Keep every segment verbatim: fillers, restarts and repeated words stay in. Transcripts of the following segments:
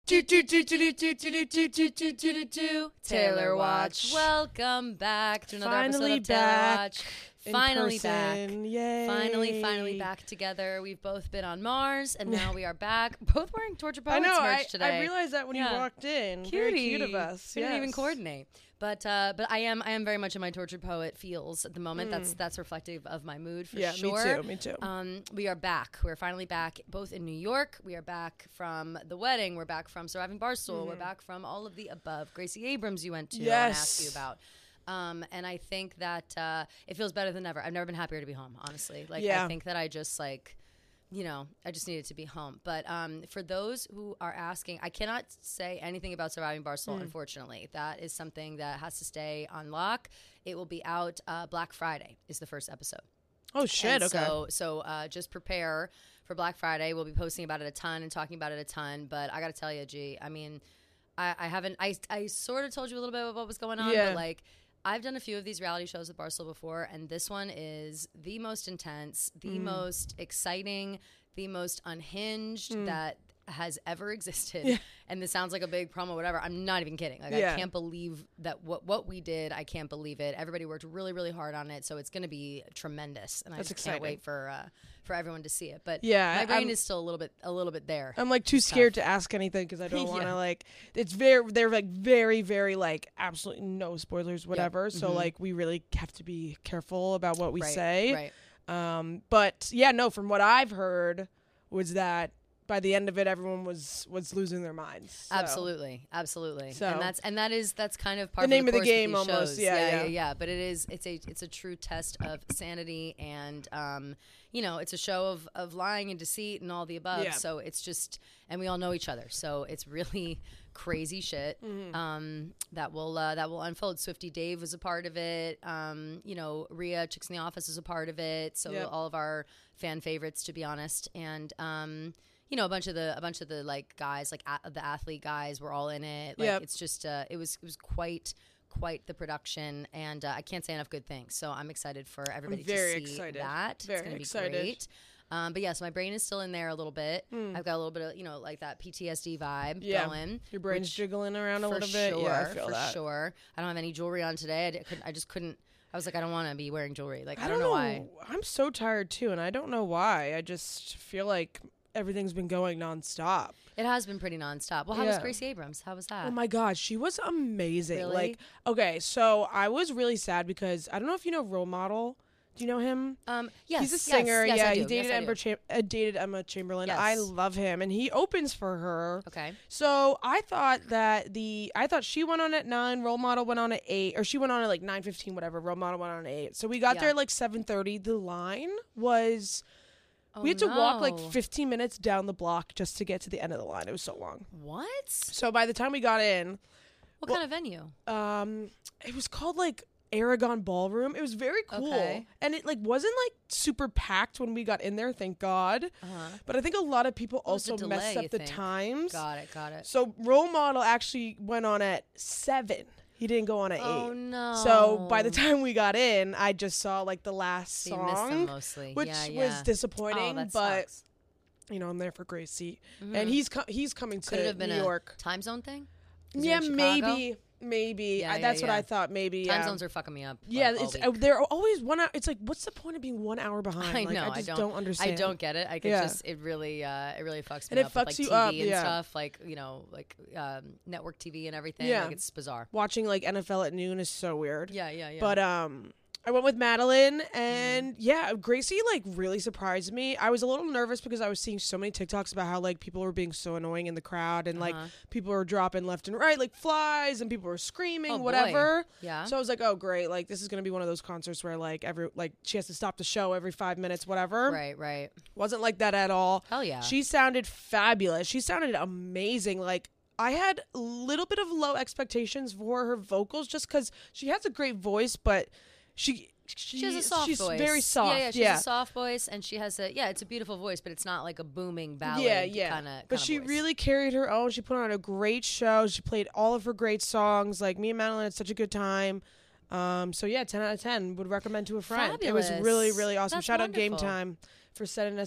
Taylor Watch. Welcome back to another Finally episode of Taylor back Watch. Finally back. Yay. Finally, finally back together. We've both been on Mars, and now we are back. Both wearing Torture Poets I know. merch I, today. I realized that when Yeah. you walked in. Cutie. Very cute of us. We didn't even Yes. coordinate. But uh, but I am I am very much in my Tortured Poet feels at the moment. Mm. That's that's reflective of my mood for yeah, sure. Yeah, me too. Me too. Um, we are back. We're finally back, both in New York. We are back from the wedding. We're back from Surviving Barstool. Mm. We're back from all of the above. Gracie Abrams, you went to. Yes. I want to ask you about. Um, and I think that uh, it feels better than ever. I've never been happier to be home, honestly. Like yeah. I think that I just like. You know, I just needed to be home. But um, for those who are asking, I cannot say anything about Surviving Barstool, mm. unfortunately. That is something that has to stay on lock. It will be out uh, Black Friday is the first episode. Oh, shit. And okay. So, so uh, just prepare for Black Friday. We'll be posting about it a ton and talking about it a ton. But I got to tell you, G, I mean, I, I haven't, I, I sort of told you a little bit of what was going on, yeah. but like, I've done a few of these reality shows with Barstool before, and this one is the most intense, the mm. most exciting, the most unhinged mm. that has ever existed. Yeah. And this sounds like a big promo, whatever. I'm not even kidding. Like yeah. I can't believe that what what we did. I can't believe it. Everybody worked really, really hard on it, so it's going to be tremendous. And That's I just exciting. can't wait for uh, for everyone to see it. But yeah, my brain I'm, is still a little bit a little bit there. I'm like too scared to ask anything because I don't want to yeah. like. It's very they're like very very like absolutely no spoilers whatever. Yep. So mm-hmm. like we really have to be careful about what we right, say. Right. Um. But yeah, no. From what I've heard, was that. By the end of it, everyone was was losing their minds. So. Absolutely, absolutely, so. and that's and that is that's kind of part the of name the, of the game of almost. Shows. Yeah yeah, yeah, yeah, yeah. But it is it's a it's a true test of sanity, and um, you know, it's a show of of lying and deceit and all the above. Yeah. So it's just, and we all know each other, so it's really crazy shit mm-hmm. um, that will uh, that will unfold. Swifty Dave was a part of it. Um, you know, Rhea Chicks in the Office is a part of it. So yep. all of our fan favorites, to be honest, and. Um, You know, a bunch of the a bunch of the like guys, like a- the athlete guys, were all in it. Like yep. it's just, uh, it was it was quite quite the production, and uh, I can't say enough good things. So I'm excited for everybody I'm very to see excited. that. Very it's gonna be excited. great. Um, but yeah, so my brain is still in there a little bit. Mm. I've got a little bit of, you know, like that P T S D vibe yeah. going. Your brain's jiggling around a little sure, bit. Yeah, I feel for that. sure. I don't have any jewelry on today. I, d- couldn't, I just couldn't. I was like, I don't want to be wearing jewelry. Like, I, I don't, don't know know why. I'm so tired too, and I don't know why. I just feel like everything's been going nonstop. It has been pretty nonstop. Well, how yeah. was Gracie Abrams? How was that? Oh my gosh, she was amazing. Really? Like, okay, so I was really sad because I don't know if you know Role Model. Do you know him? Um, yes, he's a singer. Yes, yes, yeah, I do. he dated yes, Emma, Cham- uh, dated Emma Chamberlain. Yes. I love him, and he opens for her. Okay. So I thought that the I thought she went on at nine. Role Model went on at eight, or she went on at like nine fifteen, whatever. Role Model went on at eight. So we got yeah. there at like seven thirty. The line was. Oh, we had to no. walk like fifteen minutes down the block just to get to the end of the line. It was so long. What? So by the time we got in, what well, kind of venue? Um, it was called like Aragon Ballroom. It was very cool, okay. and it like wasn't like super packed when we got in there. Thank God. Uh-huh. But I think a lot of people What also delay, messed up the think? times. Got it. Got it. So Role Model actually went on at seven. He didn't go on at oh, eight. no. So by the time we got in, I just saw like the last so song, you missed them mostly. which yeah, yeah. was disappointing. Oh, that but sucks. you know, I'm there for Gracie, mm-hmm. and he's co- he's coming Could it to have been New a York. Time zone thing? Yeah, maybe, maybe. Yeah, I, yeah, that's yeah. what I thought. Maybe Time yeah. zones are fucking me up. Yeah, like, it's all uh, week. they're always one hour. It's like, what's the point of being one hour behind? I like, know. I just I don't, understand. I don't get it. I could Yeah. just it really uh, it really fucks me And it up. with, fucks like, you T V up, and yeah. stuff like you know like um, network T V and everything. Yeah. Like it's bizarre. Watching like N F L at noon is so weird. Yeah, yeah, yeah. But um, I went with Madeline, and mm-hmm. yeah, Gracie like really surprised me. I was a little nervous because I was seeing so many TikToks about how like people were being so annoying in the crowd, and uh-huh. like people were dropping left and right like flies, and people were screaming, oh, whatever. Boy. Yeah. So I was like, oh great, like this is gonna be one of those concerts where like every like she has to stop the show every five minutes, whatever. Right, right. Wasn't like that at all. Hell yeah. She sounded fabulous. She sounded amazing. Like I had a little bit of low expectations for her vocals just because she has a great voice, but she she, she has a soft she's voice. very soft. Yeah, yeah, she yeah. has a soft voice, and she has a yeah, it's a beautiful voice, but it's not like a booming ballad. Yeah, yeah. Kind of. But she voice. really carried her own. She put on a great show. She played all of her great songs. Like me and Madeline had such a good time. Um, so yeah, ten out of ten would recommend to a friend. Fabulous. It was really, really awesome. That's Shout wonderful. out Game Time for setting us up.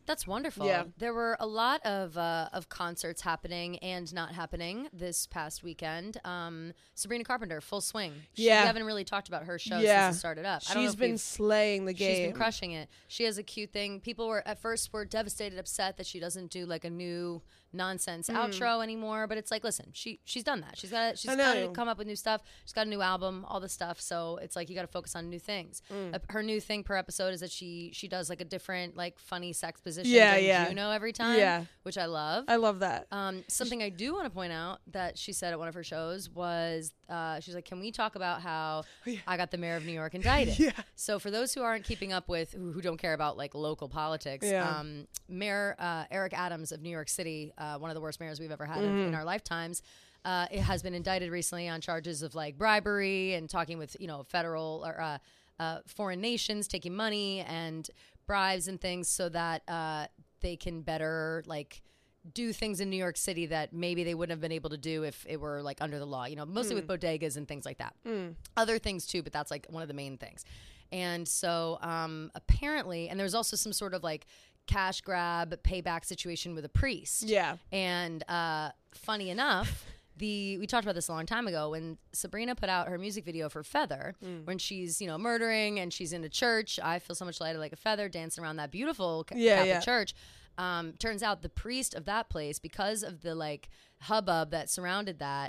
That's wonderful. Yeah. There were a lot of uh, of concerts happening and not happening this past weekend. Um, Sabrina Carpenter, full swing. She, Yeah. We haven't really talked about her show Yeah. since it started up. I don't know She's if been we've- slaying the game. She's been crushing it. She has a cute thing. People were at first were devastated, upset that she doesn't do like a new nonsense outro anymore. But it's like, listen, she she's done that. She's got she's I got know. to come up with new stuff. She's got a new album, all this stuff. So it's like you got to focus on new things. Uh, her new thing per episode is that she she does like a different like funny sex position. Yeah, during yeah. Juno every time. Yeah. which I love. I love that. Um, something I do want to point out that she said at one of her shows was, uh, she's like, "Can we talk about how I got the mayor of New York indicted?" Yeah. So for those who aren't keeping up with, who, who don't care about like local politics, Yeah. um, Mayor uh, Eric Adams of New York City, uh, one of the worst mayors we've ever had in, in our lifetimes, uh, it has been indicted recently on charges of like bribery and talking with you know federal or uh, uh, foreign nations, taking money and bribes and things so that uh, they can better like do things in New York City that maybe they wouldn't have been able to do if it were like under the law, you know, mostly with bodegas and things like that. Other things too, but that's like one of the main things. And so um, apparently, and there's also some sort of like cash grab payback situation with a priest. Yeah. And uh, funny enough, the we talked about this a long time ago when Sabrina put out her music video for Feather, when she's you know murdering and she's in a church. I feel so much lighter like a feather, dancing around that beautiful ca- Yeah, Catholic yeah. church. Um, turns out the priest of that place, because of the like hubbub that surrounded that,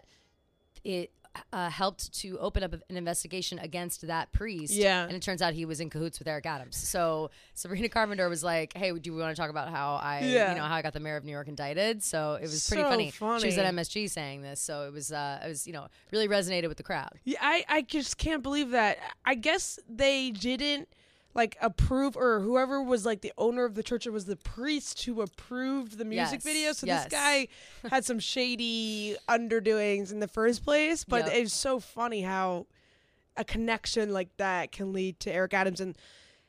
it uh, helped to open up an investigation against that priest. Yeah. And it turns out he was in cahoots with Eric Adams. So Sabrina Carpenter was like, "Hey, do we want to talk about how I, Yeah. you know, how I got the mayor of New York indicted?" So it was pretty So funny. funny. She was at M S G saying this, so it was, uh, it was, you know, really resonated with the crowd. Yeah, I, I just can't believe that. I guess they didn't like approve, or whoever was like the owner of the church, it was the priest who approved the music Yes, video. So yes. this guy had some shady underdoings in the first place. But Yep. it's so funny how a connection like that can lead to Eric Adams. And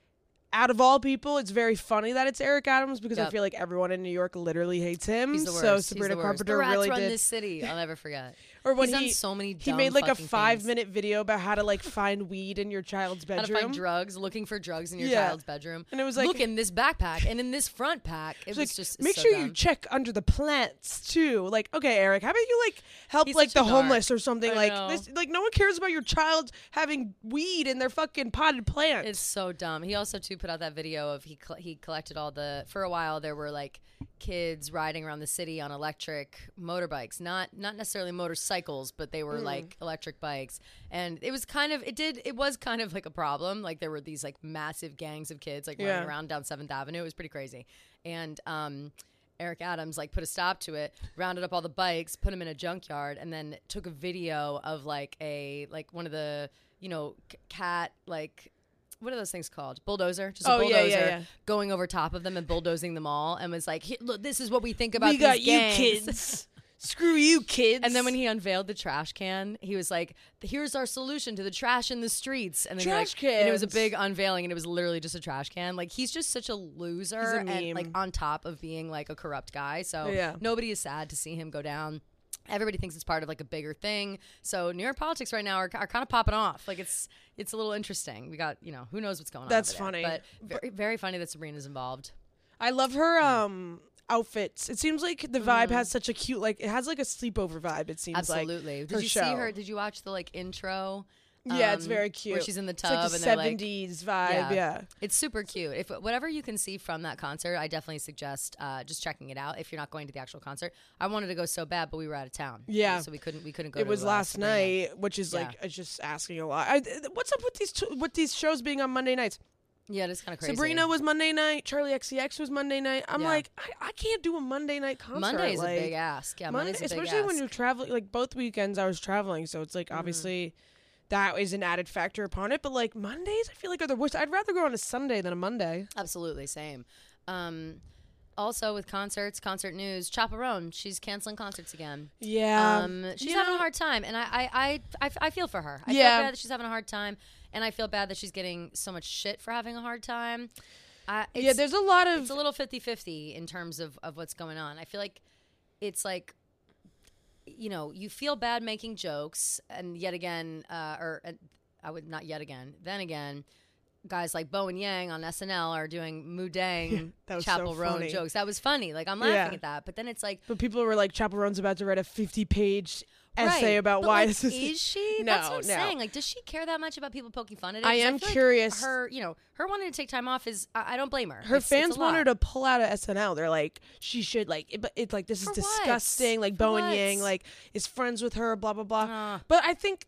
out of all people, it's very funny that it's Eric Adams because I Yep. feel like everyone in New York literally hates him. He's the worst. So He's Sabrina the worst. Carpenter the rats really run did. this city. I'll never forget. Or when He's he done so many. he Dumb made like a fucking five things. minute video about how to like find weed in your child's How bedroom. to find drugs, looking for drugs in your Yeah. child's bedroom. And it was like- look in this backpack and in this front pack. It It's was like, just make so sure dumb. you check under the plants too. Like, okay, Eric, how about you like help He's like such the a narc. homeless or something? I Like know. this, like no one cares about your child having weed in their fucking potted plant. It's so dumb. He also too put out that video of he col- he collected all the for a while there were like kids riding around the city on electric motorbikes, not not necessarily motorcycles, but they were like electric bikes. And it was kind of it did it was kind of like a problem. Like there were these like massive gangs of kids like Yeah. running around down seventh Avenue. It was pretty crazy. And um Eric Adams like put a stop to it, rounded up all the bikes, put them in a junkyard, and then took a video of like a like one of the you know c- cat like what are those things called? Bulldozer, just a Oh, yeah, bulldozer yeah, yeah. going over top of them and bulldozing them all, and was like, "Here, look, this is what we think about we these got you gangs." kids. Screw you kids. And then when he unveiled the trash can, he was like, "Here's our solution to the trash in the streets." And then Trash like, and it was a cans. big unveiling, and it was literally just a trash can. Like he's just such a loser, He's a and like meme. on top of being like a corrupt guy. So Yeah. nobody is sad to see him go down. Everybody thinks it's part of like a bigger thing. So New York politics right now are, are kind of popping off. Like it's it's a little interesting. We got you know who knows what's going on. That's over there. funny. but very very funny that Sabrina's involved. I love her um outfits. It seems like the vibe has such a cute like it has like a sleepover vibe. It seems Absolutely. like Did her you show. see her? Did you watch the like intro? Yeah, it's um, very cute. Where she's in the It's tub like a and they're like, seventies vibe. Yeah. It's super cute. If whatever you can see from that concert, I definitely suggest uh, just checking it out. If you're not going to the actual concert, I wanted to go so bad, but we were out of town. Yeah. so we couldn't we couldn't go. It to, was uh, last Sabrina. night, which is like Yeah. it's just asking a lot. I, th- what's up with these t- with these shows being on Monday nights? Yeah, it's kind of crazy. Sabrina was Monday night. Charlie X C X was Monday night. I'm Yeah. like, I, I can't do a Monday night concert. Monday is like, a big ask. Yeah, Monday, Monday's a big especially when ask. you're traveling. Like both weekends, I was traveling, so it's like obviously that is an added factor upon it. But like Mondays, I feel like are the worst. I'd rather go on a Sunday than a Monday. Absolutely, same. Um, also with concerts, concert news, Chaperone, she's canceling concerts again. Yeah, Um, she's you having know- a hard time, and I, I, I, I, I feel for her. I Yeah. feel bad that she's having a hard time, and I feel bad that she's getting so much shit for having a hard time. I, it's, yeah. There's a lot of it's a little fifty-fifty in terms of, of what's going on. I feel like it's like, you know, you feel bad making jokes, and yet again, uh, or uh, I would not yet again, then again, guys like Bo and Yang on S N L are doing Mudang That was Chappell so Roan funny. jokes. That was funny. Like, I'm laughing Yeah. at that. But then it's like, But people were like, Chappell Roan's about to write a fifty-page essay right. about But, why like, this is. is she? No, That's what I'm no. saying. Like, does she care that much about people poking fun at it? I 'Cause am feel like curious. her, you know, her wanting to take time off is. I, I don't blame her. Her It's- fans it's a want her lot. to pull out of S N L. They're like, she should like, it, but it's like this For is what? disgusting. Like For Bo and what? Yang like is friends with her. Blah blah blah. Uh, But I think.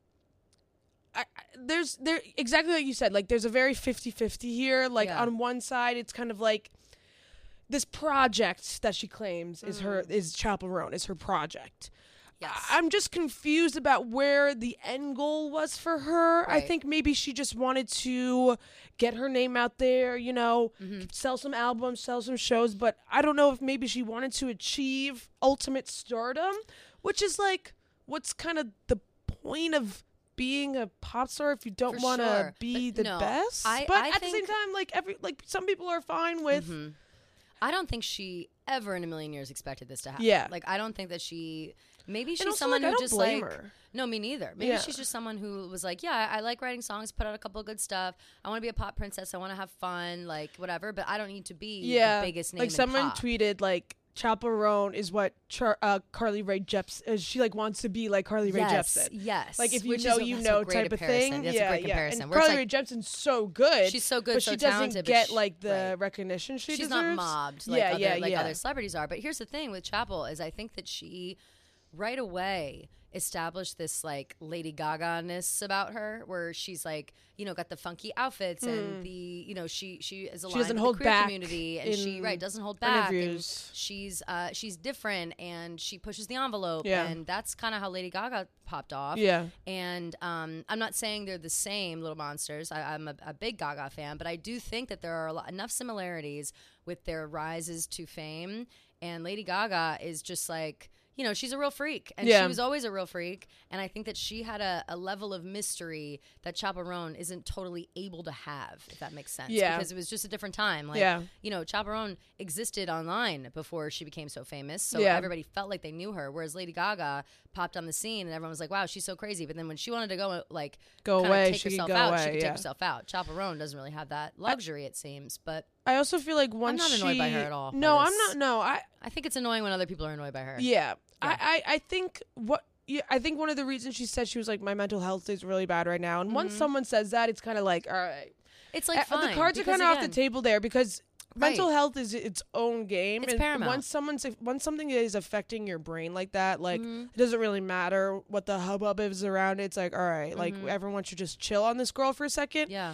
I, I- there's there exactly what you said. Like there's a very fifty-fifty here. Like Yeah. on one side, it's kind of like this project that she claims is her is Chappell Roan is her project. yes. I- I'm just confused about where the end goal was for her. I Right. think maybe she just wanted to get her name out there, you know, Mm-hmm. sell some albums, sell some shows, but I don't know if maybe she wanted to achieve ultimate stardom, which is like what's kind of the point of being a pop star if you don't For want to sure. be But the no, best. I- but I at the same think- time, like every like some people are fine with Mhm. I don't think she ever in a million years expected this to happen. Yeah. Like, I don't think that she. Maybe she's and also, someone like, I who don't just blame like. her. No, me neither. Maybe Yeah. she's just someone who was like, yeah, I, I like writing songs, put out a couple of good stuff. I want to be a pop princess. I want to have fun, like whatever. But I don't need to be Yeah, the biggest name. like in someone pop. tweeted like Chappell Roan is what Char- uh, Carly Rae Jepsen. Uh, she like wants to be like Carly Rae Yes, Jepsen. yes. Like if you Which know, is a- you that's a know, great type of comparison. thing. That's yeah, a great yeah. comparison. And Where it's Carly like- Rae Jepsen's so good. She's so good, but so she doesn't talented, but get she- like the right. recognition she She's deserves. not mobbed like yeah, other yeah, like yeah. other celebrities are. But here's the thing with Chappell is I think that she right away established this like Lady Gaga-ness about her, where she's like, you know, got the funky outfits and the, you know, she she is aligned doesn't with hold the queer back community, and she in right doesn't hold back. And interviews. she's uh she's different and she pushes the envelope, Yeah. and that's kind of how Lady Gaga popped off. Yeah. And um, I'm not saying they're the same Little Monsters. I, I'm a, a big Gaga fan, but I do think that there are a lot, enough similarities with their rises to fame. And Lady Gaga is just like, you know, she's a real freak, and Yeah. she was always a real freak. And I think that she had a, a level of mystery that Chappell Roan isn't totally able to have, if that makes sense. Yeah. Because it was just a different time. Like, Yeah. you know, Chappell Roan existed online before she became so famous, so Yeah. everybody felt like they knew her. Whereas Lady Gaga popped on the scene, and everyone was like, "Wow, she's so crazy." But then when she wanted to go, like, Go kinda away, take she could herself go out, away, she could yeah. take herself out. Chappell Roan doesn't really have that luxury, it seems. But I also feel like once not annoyed she, by her at all by No, I'm this. not. No, I I think it's annoying when other people are annoyed by her. Yeah. Yeah. I, I, I think what yeah, I think one of the reasons she said she was like, my mental health is really bad right now. And once someone says that, it's kind of like, all right. It's like Uh, fine. the cards are because kind of off the again- table there because mental Right. health is its own game. It's and paramount. Once someone's once something is affecting your brain like that, like Mm-hmm. it doesn't really matter what the hubbub is around it. It's like, all right, like everyone should just chill on this girl for a second. Yeah.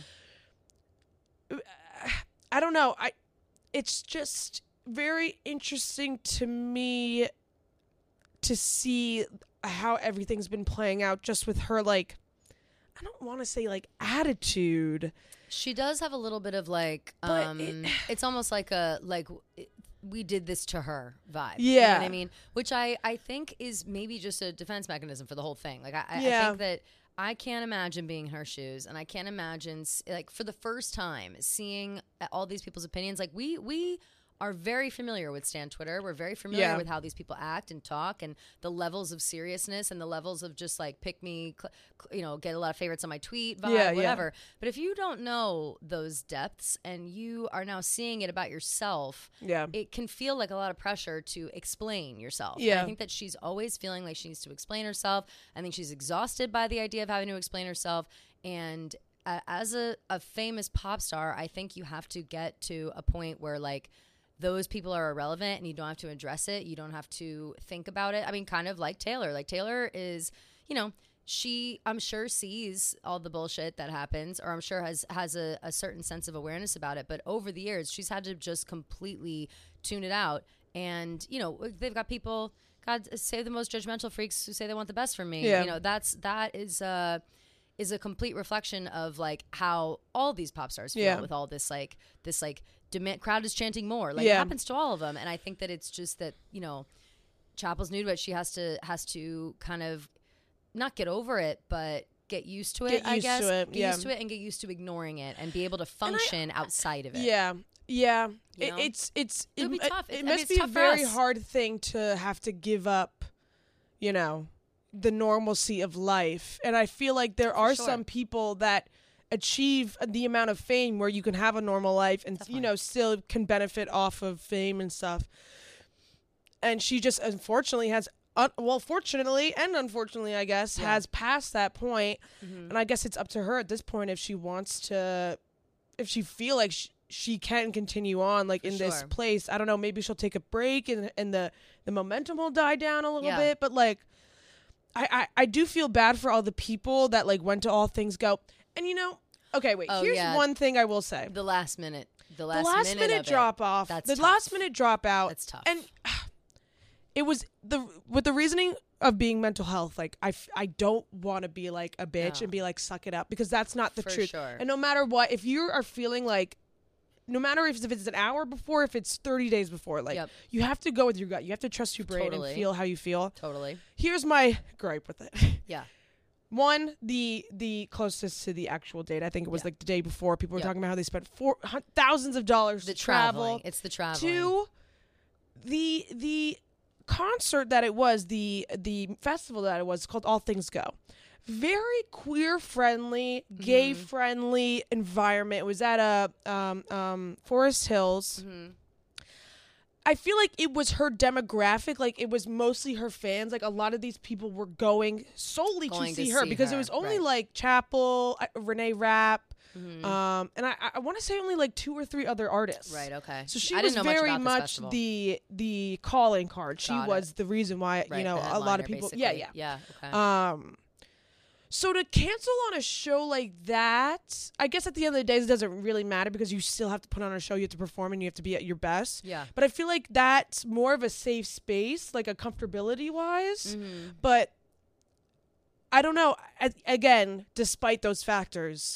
I don't know. I it's just very interesting to me to see how everything's been playing out just with her like I don't want to say like attitude. She does have a little bit of like, But um, it- it's almost like a like it- we did this to her vibe. You know Yeah. what I mean? Which I I think is maybe just a defense mechanism for the whole thing. Like I, I- I Yeah. think that I can't imagine being in her shoes, and I can't imagine s- like for the first time seeing all these people's opinions. Like we we. are very familiar with Stan Twitter. We're very familiar Yeah. with how these people act and talk and the levels of seriousness and the levels of just like pick me, cl- cl- you know, get a lot of favorites on my tweet, vibe, Yeah, yeah. whatever. But if you don't know those depths and you are now seeing it about yourself, Yeah. it can feel like a lot of pressure to explain yourself. And Yeah. I think that she's always feeling like she needs to explain herself. I think she's exhausted by the idea of having to explain herself. And uh, as a, a famous pop star, I think you have to get to a point where like, those people are irrelevant and you don't have to address it. You don't have to think about it. I mean, kind of like Taylor. Like Taylor is, you know, she, I'm sure sees all the bullshit that happens, or I'm sure has, has a, a certain sense of awareness about it. But over the years, she's had to just completely tune it out. And, you know, they've got people, God save the most judgmental freaks who say they want the best from me. Yeah. You know, that's, that is, uh, is a complete reflection of like how all these pop stars feel Yeah. with all this, like this, like, demand crowd is chanting more. Like Yeah. it happens to all of them, and I think that it's just that you know, Chappell's new to it. She has to has to kind of not get over it, but get used to it. Get I used guess to it, get yeah. used to it and get used to ignoring it and be able to function outside of it. Yeah. Yeah. You It, know? it's it's It would be tough. It, It- I mean, must it's be a tough for very us. hard thing to have to give up, you know, the normalcy of life. And I feel like there are sure. some people that achieve the amount of fame where you can have a normal life and, Definitely. you know, still can benefit off of fame and stuff. And she just unfortunately has, un- well, fortunately and unfortunately, I guess, Yeah. has passed that point. Mhm. And I guess it's up to her at this point if she wants to, if she feel like she, she can continue on like For in this sure. place. I don't know, maybe she'll take a break and and the, the momentum will die down a little Yeah. bit. But like, I, I, I do feel bad for all the people that like went to All Things Go. And you know, okay, wait, Oh, here's yeah. one thing I will say. The last minute. The The last, last minute, minute of drop it, off, That's the tough. last minute drop out. That's tough. And it was the with the reasoning of being mental health. Like I, f- I don't want to be like a bitch No. and be like suck it up because that's not the For truth. sure. And no matter what, if you are feeling like, no matter if, if it's an hour before, if it's thirty days before, like Yep. you have to go with your gut. You have to trust your brain Totally. and feel how you feel. Totally. Here's my gripe with it. Yeah. One, the the closest to the actual date. I think it was Yeah. like the day before. People were Yep. talking about how they spent four hun- thousands of dollars The to travel. traveling. It's the traveling. Two, the the concert that it was, the the festival that it was called All Things Go. Very queer friendly, gay Mhm. friendly environment. It was at a um, um, Forest Hills. Mhm. I feel like it was her demographic. Like it was mostly her fans. Like a lot of these people were going solely Going to to see her see because her, it was only right. like Chapel, uh, Renee Rapp, Mhm. um, and I, I want to say only like two or three other artists. Right. Okay. So she I was didn't know much very about this much festival. the the calling card. She Got it. was the reason why Right, you know the a lot headliner, of people. basically. Yeah, yeah. Yeah. Okay. Um, so to cancel on a show like that, I guess at the end of the day, it doesn't really matter because you still have to put on a show. You have to perform and you have to be at your best. yeah. But I feel like that's more of a safe space, like a comfortability wise. Mhm. But I don't know. A- Again, despite those factors,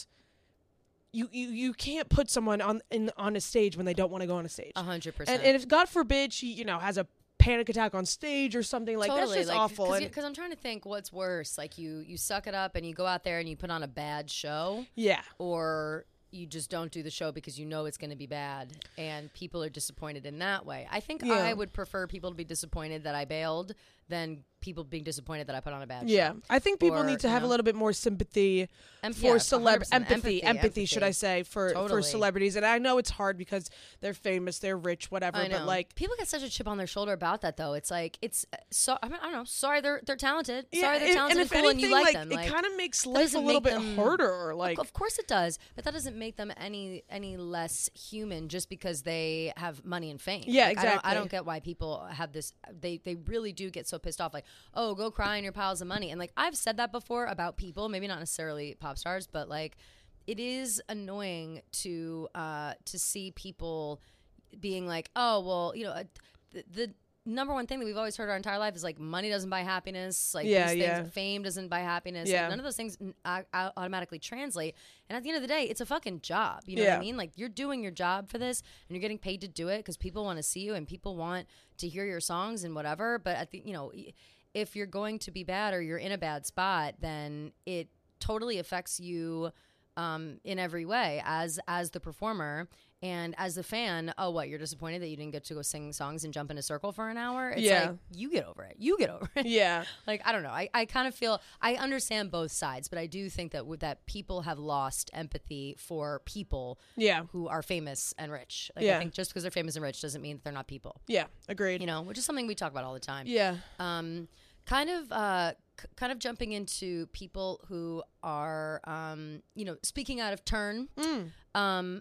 you, you, you can't put someone on in on a stage when they don't want to go on a stage. A hundred percent. And, and if God forbid she, you know, has a panic attack on stage or something like totally, that's just like, awful. And Because I'm trying to think what's worse. Like you, you suck it up and you go out there and you put on a bad show, yeah, or you just don't do the show because you know it's going to be bad, and people are disappointed in that way. I think Yeah. I would prefer people to be disappointed that I bailed than people being disappointed that I put on a bad yeah. show. I think people Or, need to you have know. a little bit more sympathy Em- for yeah, celeb one hundred percent. empathy, empathy, should I say, for for Totally. celebrities. And I know it's hard because they're famous, they're rich, whatever. I know. But like, people get such a chip on their shoulder about that, though. It's like it's uh, so. I, mean, I don't know. Sorry, they're they're talented. yeah, Sorry, they're and- talented and and, if cool, anything, and you like, like, them. it Like, kind of makes that life a doesn't little make bit them- harder. Like, of course it does, but that doesn't make them any any less human just because they have money and fame. Yeah, Like, I don't, I exactly. don't get why people have this. They they really do get so pissed off. Like, oh, go cry in your piles of money. And like I've said that before about people, maybe not necessarily pop stars, but like it is annoying to uh to see people being like, oh, well, you know, uh, the, the number one thing that we've always heard our entire life is like money doesn't buy happiness. Like Yeah, these things, yeah. fame doesn't buy happiness. Yeah. Like, none of those things n- au- au- automatically translate. And at the end of the day, it's a fucking job. You know Yeah. what I mean? Like you're doing your job for this, and you're getting paid to do it because people want to see you and people want to hear your songs and whatever. But at the, you know, y- if you're going to be bad or you're in a bad spot, then it totally affects you um, in every way as as the performer. And as the fan, oh, what, you're disappointed that you didn't get to go sing songs and jump in a circle for an hour? It's Yeah. like, you get over it. You get over it. yeah, Like, I don't know. I, I kind of feel, I understand both sides, but I do think that with that people have lost empathy for people yeah, who are famous and rich. Like, Yeah. I think just because they're famous and rich doesn't mean that they're not people, yeah. Agreed. you know, which is something we talk about all the time. Yeah, Um, kind of, uh, c- kind of jumping into people who are, um, you know, speaking out of turn, mm. um,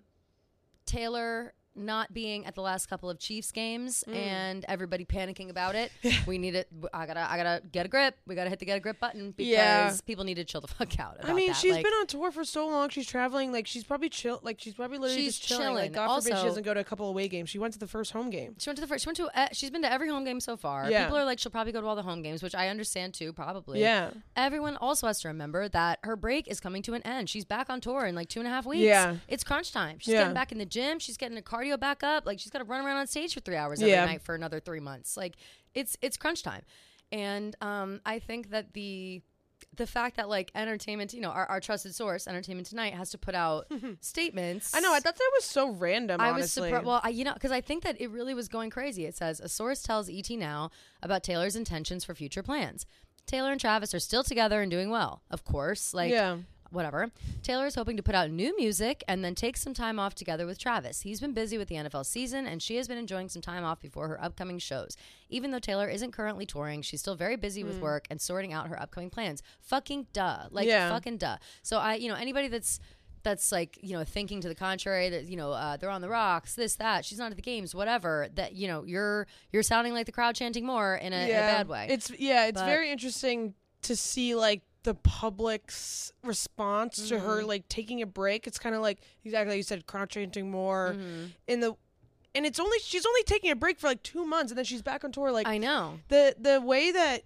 Taylor not being at the last couple of Chiefs games Mm. and everybody panicking about it. We need it. I gotta, I gotta get a grip. We gotta hit the get a grip button because Yeah. people need to chill the fuck out about I mean, that. she's Like, been on tour for so long. She's traveling. Like, she's probably chill. Like, she's probably literally She's just chilling. Like, chilling. God forbid she Also- doesn't go to a couple away games. She went to the first home game. She went to the first. She went to. Uh, she's been to every home game so far. Yeah. People are like, she'll probably go to all the home games, which I understand too. Probably. Yeah, Everyone also has to remember that her break is coming to an end. She's back on tour in like two and a half weeks. Yeah. It's crunch time. She's Yeah. getting back in the gym. She's getting her cardio back up. Like she's got to run around on stage for three hours every Yeah. night for another three months. Like it's it's crunch time. And um, I think that the the fact that like entertainment, you know, our, our trusted source, Entertainment Tonight, has to put out statements. I know. I thought that was so random. I was honestly. surprised. Well, I, you know, because I think that it really was going crazy. It says a source tells E T Now about Taylor's intentions for future plans. Taylor and Travis are still together and doing well, of course. Like, Yeah. whatever. Taylor is hoping to put out new music and then take some time off together with Travis. He's been busy with the N F L season, and she has been enjoying some time off before her upcoming shows. Even though Taylor isn't currently touring, she's still very busy mm. with work and sorting out her upcoming plans. Fucking duh. Like, yeah. fucking duh. So, I, you know, anybody that's that's like, you know, thinking to the contrary, that, you know, uh, they're on the rocks, this, that, she's not at the games, whatever, that, you know, you're you're sounding like the crowd chanting more in a, yeah. in a bad way. It's, yeah, it's but, very interesting to see, like, the public's response mm-hmm. to her, like, taking a break. It's kind of like, exactly like you said, crowd chanting more mm-hmm. in the, and it's only, she's only taking a break for, like, two months, and then she's back on tour. Like, I know. The, the way that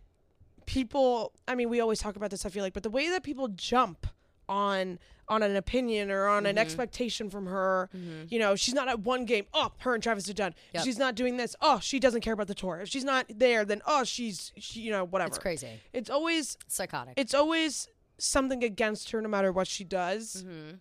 people, I mean, we always talk about this, I feel like, but the way that people jump on on an opinion or on mm-hmm. an expectation from her, mm-hmm. you know, she's not at one game, oh, her and Travis are done. Yep. She's not doing this, oh, she doesn't care about the tour. If she's not there, then, oh, she's, she, you know, whatever. It's crazy. It's always... It's psychotic. It's always something against her no matter what she does. Mm-hmm.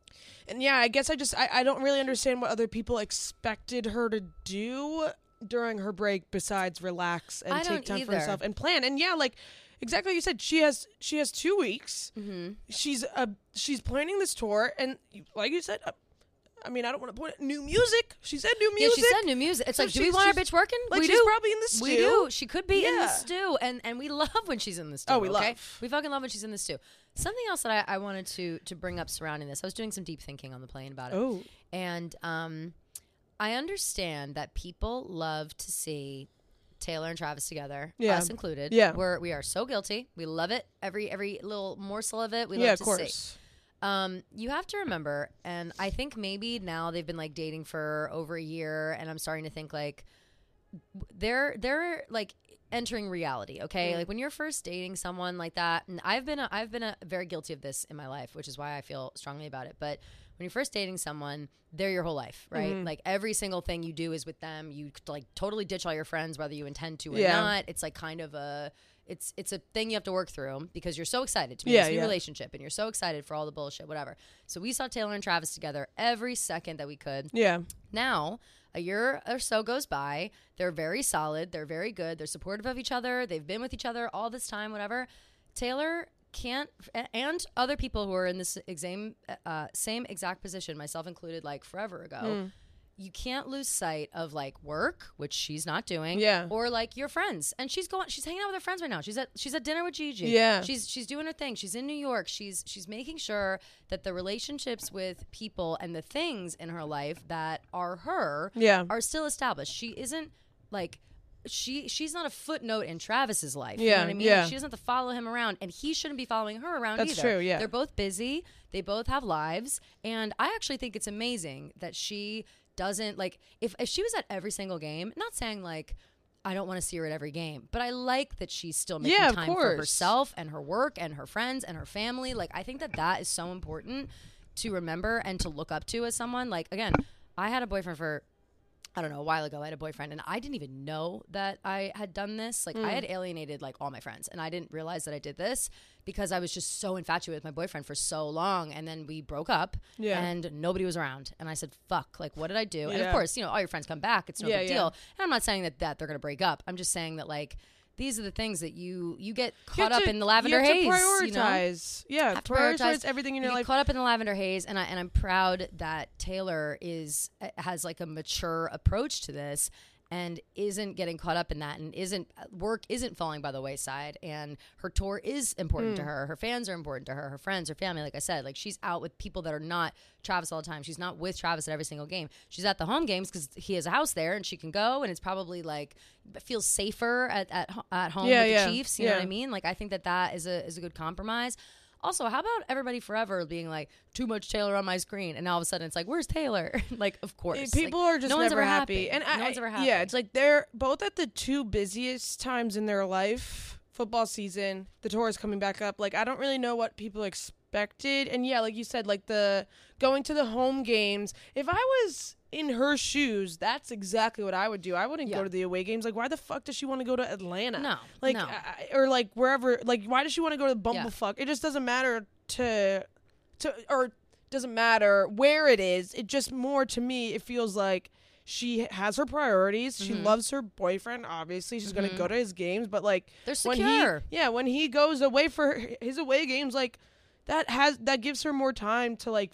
And yeah, I guess I just, I, I don't really understand what other people expected her to do during her break besides relax and I take time either. for herself and plan. And yeah, like... Exactly like you said, she has she has two weeks. Mm-hmm. She's uh, she's planning this tour, and like you said, uh, I mean, I don't want to point new music. She said new music. Yeah, she said new music. It's so like, do we want our bitch working? Like we she's do. probably in the stew. We do. She could be yeah. in the stew, and and we love when she's in the stew. Oh, we okay? love. We fucking love when she's in the stew. Something else that I, I wanted to to bring up surrounding this. I was doing some deep thinking on the plane about it. Oh, and um, I understand that people love to see Taylor and Travis together, yeah. us included. Yeah, we're we are so guilty. We love it. Every every little morsel of it, we yeah, love of to course. see. Um, you have to remember, and I think maybe now they've been like dating for over a year, and I'm starting to think like they're they're like entering reality. Okay, mm. like when you're first dating someone like that, and I've been a, I've been a, very guilty of this in my life, which is why I feel strongly about it. But when you're first dating someone, they're your whole life, right? Mm-hmm. Like every single thing you do is with them. You like totally ditch all your friends, whether you intend to or yeah. not. It's like kind of a, it's it's a thing you have to work through because you're so excited to be yeah, in this new yeah. relationship, and you're so excited for all the bullshit, whatever. So we saw Taylor and Travis together every second that we could. Yeah. Now, a year or so goes by. They're very solid. They're very good. They're supportive of each other. They've been with each other all this time, whatever. Taylor can't, and other people who are in this same uh, same exact position, myself included, like forever ago, mm. you can't lose sight of like work, which she's not doing, yeah, or like your friends. And she's going, she's hanging out with her friends right now. She's at she's at dinner with Gigi. Yeah, she's she's doing her thing. She's in New York. She's she's making sure that the relationships with people and the things in her life that are her, yeah. are still established. She isn't like. She she's not a footnote in Travis's life. Yeah, you know what I mean? yeah. She doesn't have to follow him around, and he shouldn't be following her around That's either. true, yeah. They're both busy. They both have lives, and I actually think it's amazing that she doesn't like if if she was at every single game. Not saying like I don't want to see her at every game, but I like that she's still making yeah, time for herself and her work and her friends and her family. Like I think that that is so important to remember and to look up to as someone. Like again, I had a boyfriend for. I don't know, a while ago I had a boyfriend and I didn't even know that I had done this. Like mm. I had alienated like all my friends and I didn't realize that I did this because I was just so infatuated with my boyfriend for so long. And then we broke up yeah. and nobody was around. And I said, fuck, like what did I do? Yeah. And of course, you know, all your friends come back. It's no yeah, big yeah. deal. And I'm not saying that, that they're going to break up. I'm just saying that like, these are the things that you you get caught up to, in the lavender you have haze. To prioritize, you know? yeah, have to prioritize, prioritize everything in you your get life. Caught up in the lavender haze, and I and I'm proud that Taylor is has like a mature approach to this and isn't getting caught up in that, and isn't work isn't falling by the wayside, and her tour is important mm. to her. Her fans are important to her. Her friends, her family. Like I said, like she's out with people that are not Travis all the time. She's not with Travis at every single game. She's at the home games because he has a house there, and she can go, and it's probably like feels safer at at, at home yeah, with yeah. the Chiefs. You yeah. know what I mean? Like I think that that is a is a good compromise. Also, how about everybody forever being like, too much Taylor on my screen, and all of a sudden it's like, where's Taylor? Like, of course. People like, are just no never one's happy. happy. And no I, one's ever happy. Yeah, it's like they're both at the two busiest times in their life. Football season, the tour is coming back up. Like, I don't really know what people expected. And yeah, like you said, like the going to the home games. If I was in her shoes, that's exactly what I would do. I wouldn't yeah. go to the away games. Like, why the fuck does she want to go to Atlanta? No, like, no. I, or like wherever. Like, why does she want to go to Bumblefuck? Yeah. It just doesn't matter to, to or doesn't matter where it is. It just more to me. It feels like she has her priorities. Mm-hmm. She loves her boyfriend. Obviously, she's mm-hmm. gonna go to his games. But like, they're secure. When he, yeah, when he goes away for his away games, like. that has that gives her more time to like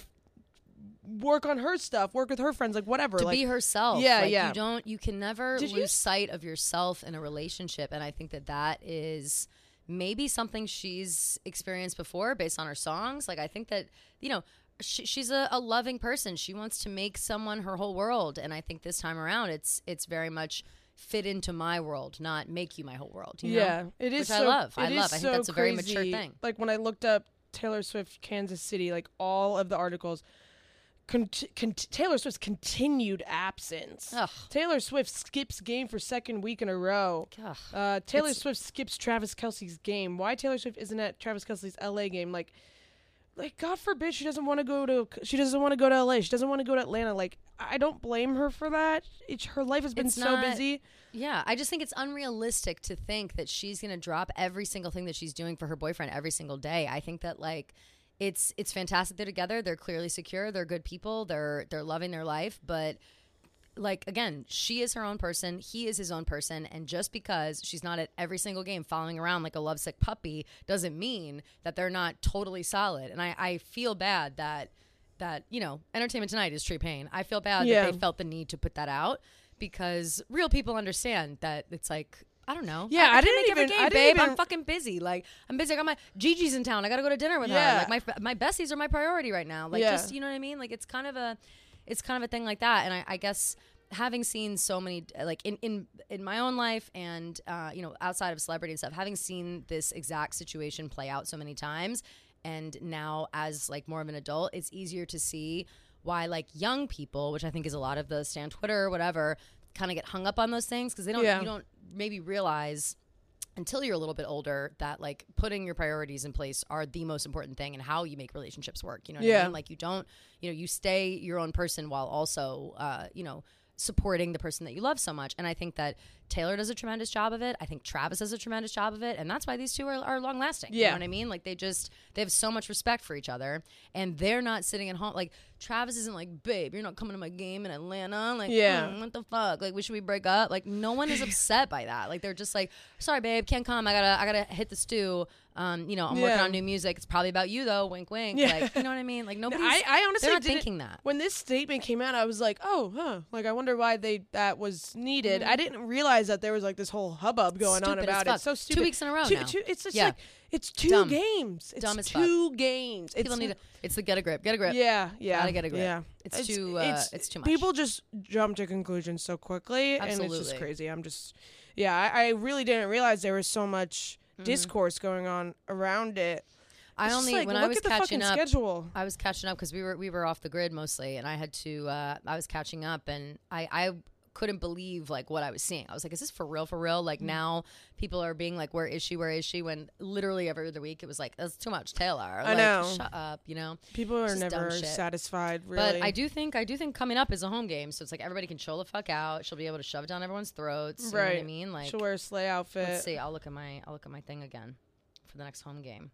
work on her stuff, work with her friends, like whatever, to like, be herself. Yeah, like, yeah. You don't. You can never Did lose you- sight of yourself in a relationship, and I think that that is maybe something she's experienced before based on her songs. Like I think that you know. She, she's a, a loving person. She wants to make someone her whole world, and I think this time around, it's it's very much fit into my world, not make you my whole world. You yeah, know? it is. Which so, I love. it I is love. I think so that's a very mature crazy. thing. Like when I looked up Taylor Swift, Kansas City, like all of the articles, con- con- Taylor Swift's continued absence. Ugh. Taylor Swift skips game for second week in a row. Ugh. Uh, Taylor It's- Swift skips Travis Kelce's game. Why Taylor Swift isn't at Travis Kelce's L A game? Like, like God forbid she doesn't want to go to. She doesn't want to go to L A. She doesn't want to go to Atlanta. Like, I don't blame her for that. It's, her life has been It's so not- busy. Yeah, I just think it's unrealistic to think that she's going to drop every single thing that she's doing for her boyfriend every single day. I think that like it's it's fantastic they're together. They're clearly secure. They're good people. They're they're loving their life, but like again, she is her own person. He is his own person, and just because she's not at every single game following around like a lovesick puppy doesn't mean that they're not totally solid. And I, I feel bad that that you know, Entertainment Tonight is Tree Payne. I feel bad Yeah. that they felt the need to put that out because real people understand that it's like. I don't know. Yeah, I, I, I can't didn't make every even- game, I didn't babe. even- I'm fucking busy. Like I'm busy. I got my Gigi's in town. I got to go to dinner with Yeah. her. Like my my besties are my priority right now. Like Yeah. just you know what I mean. Like it's kind of a, it's kind of a thing like that. And I, I guess having seen so many like in in in my own life and uh, you know outside of celebrity and stuff, having seen this exact situation play out so many times, and now as like more of an adult, it's easier to see why like young people, which I think is a lot of the Stan Twitter or whatever, kind of get hung up on those things because they don't Yeah. you don't maybe realize until you're a little bit older that like putting your priorities in place are the most important thing and how you make relationships work. You know what Yeah. I mean? Like you don't, you know, you stay your own person while also, uh, you know, supporting the person that you love so much. And I think that Taylor does a tremendous job of it. I think Travis does a tremendous job of it. And that's why these two are, are long lasting. You Yeah. know what I mean? Like they just, they have so much respect for each other and they're not sitting at home. Like Travis isn't like, babe, you're not coming to my game in Atlanta. Like, Yeah. mm, what the fuck? Like, we should we break up? Like no one is upset by that. Like they're just like, sorry, babe, can't come. I gotta, I gotta hit the stew. Um, you know, I'm working Yeah. on new music. It's probably about you though. Wink, wink. Yeah. Like, you know what I mean? Like nobody's, I, I honestly they're not didn't- thinking that. When this statement came out, I was like, oh, huh. Like, I wonder why they that was needed. I didn't realize that there was like this whole hubbub going on Stupid as about it. fuck. It's so stupid. Two weeks in a row Two- now. two- it's just Yeah. like it's two Dumb. games. It's Dumb as fuck. two games. People it's need to, it's the get a grip, get a grip. Yeah, yeah. Gotta get a grip. Yeah. It's too, uh, it's too much. People just jump to conclusions so quickly, and it's just Absolutely. crazy. I'm just, yeah, I, I really didn't realize there was so much Mm-hmm. discourse going on around it. I It's just only, like, when look I was at the catching fucking up, schedule. I was catching up because we were we were off the grid mostly, and I had to. Uh, I was catching up, and I I couldn't believe like what I was seeing. I was like, is this for real? For real? Mm. Like now people are being like, where is she? Where is she? When literally every other week it was like, that's too much, Taylor. I Like, know. Shut up. You know. People are just dumb never shit. satisfied. Really, But I do think I do think coming up is a home game, so it's like everybody can chill the fuck out. She'll be able to shove it down everyone's throats. You know what I Right. mean? Like, she'll wear a sleigh outfit. let's see. I'll look at my I'll look at my thing again for the next home game.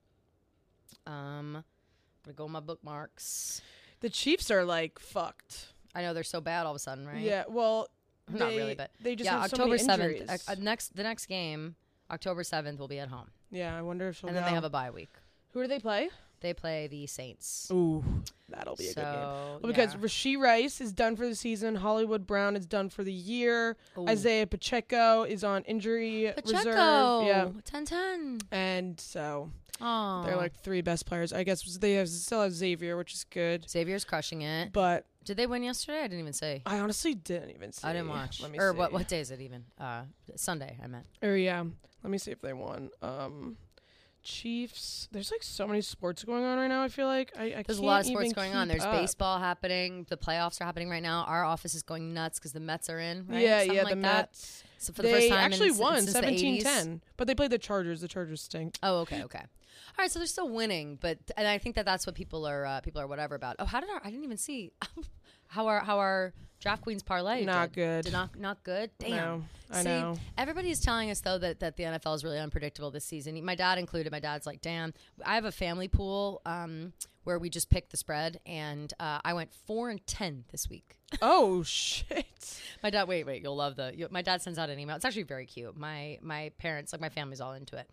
Um, I'm gonna go with my bookmarks. The Chiefs are like fucked. I know they're so bad all of a sudden, right? Yeah, well, Not they- really, but they just yeah. have so October many seventh. injuries. Uh, uh, next, the next game, October seventh, will be at home, Yeah, I wonder if she'll and then go. they have a bye week. Who do they play? They play the Saints. Ooh, that'll be a so, good game. Well, because yeah. Rashee Rice is done for the season. Hollywood Brown is done for the year. Ooh. Isaiah Pacheco is on injury Pacheco, reserve. Yeah, ten ten. and so Oh, they're like three best players. I guess they have, still have Xavier, which is good. Xavier's crushing it. But Did they win yesterday? I didn't even say. I honestly didn't even see. I didn't watch. Let me or see. what? What day is it even? Uh, Sunday. I meant. Or yeah, let me see if they won. Um, Chiefs. There's like so many sports going on right now. I feel like I, I There's a can't lot of sports even going on. keep There's up. baseball happening. The playoffs are happening right now. Our office is going nuts because the Mets are in. Right? Yeah, Something yeah. like the that. Mets. So for the they first time actually in, won since the seventeen eighties. ten, but they played the Chargers. The Chargers stink. Oh, okay, okay. All right, so they're still winning, but and I think that that's what people are uh, people are whatever about. Oh, how did our I didn't even see how our how our draft queens parlay Not did. good. Did not not good. Damn. No, I See, know. everybody is telling us though that, that the N F L is really unpredictable this season. My dad included. My dad's like, damn. I have a family pool um, where we just pick the spread, and uh, I went four and ten this week. Oh shit. My dad, wait, wait, you'll love the. You, my dad sends out an email. It's actually very cute. My my parents, like my family's all into it,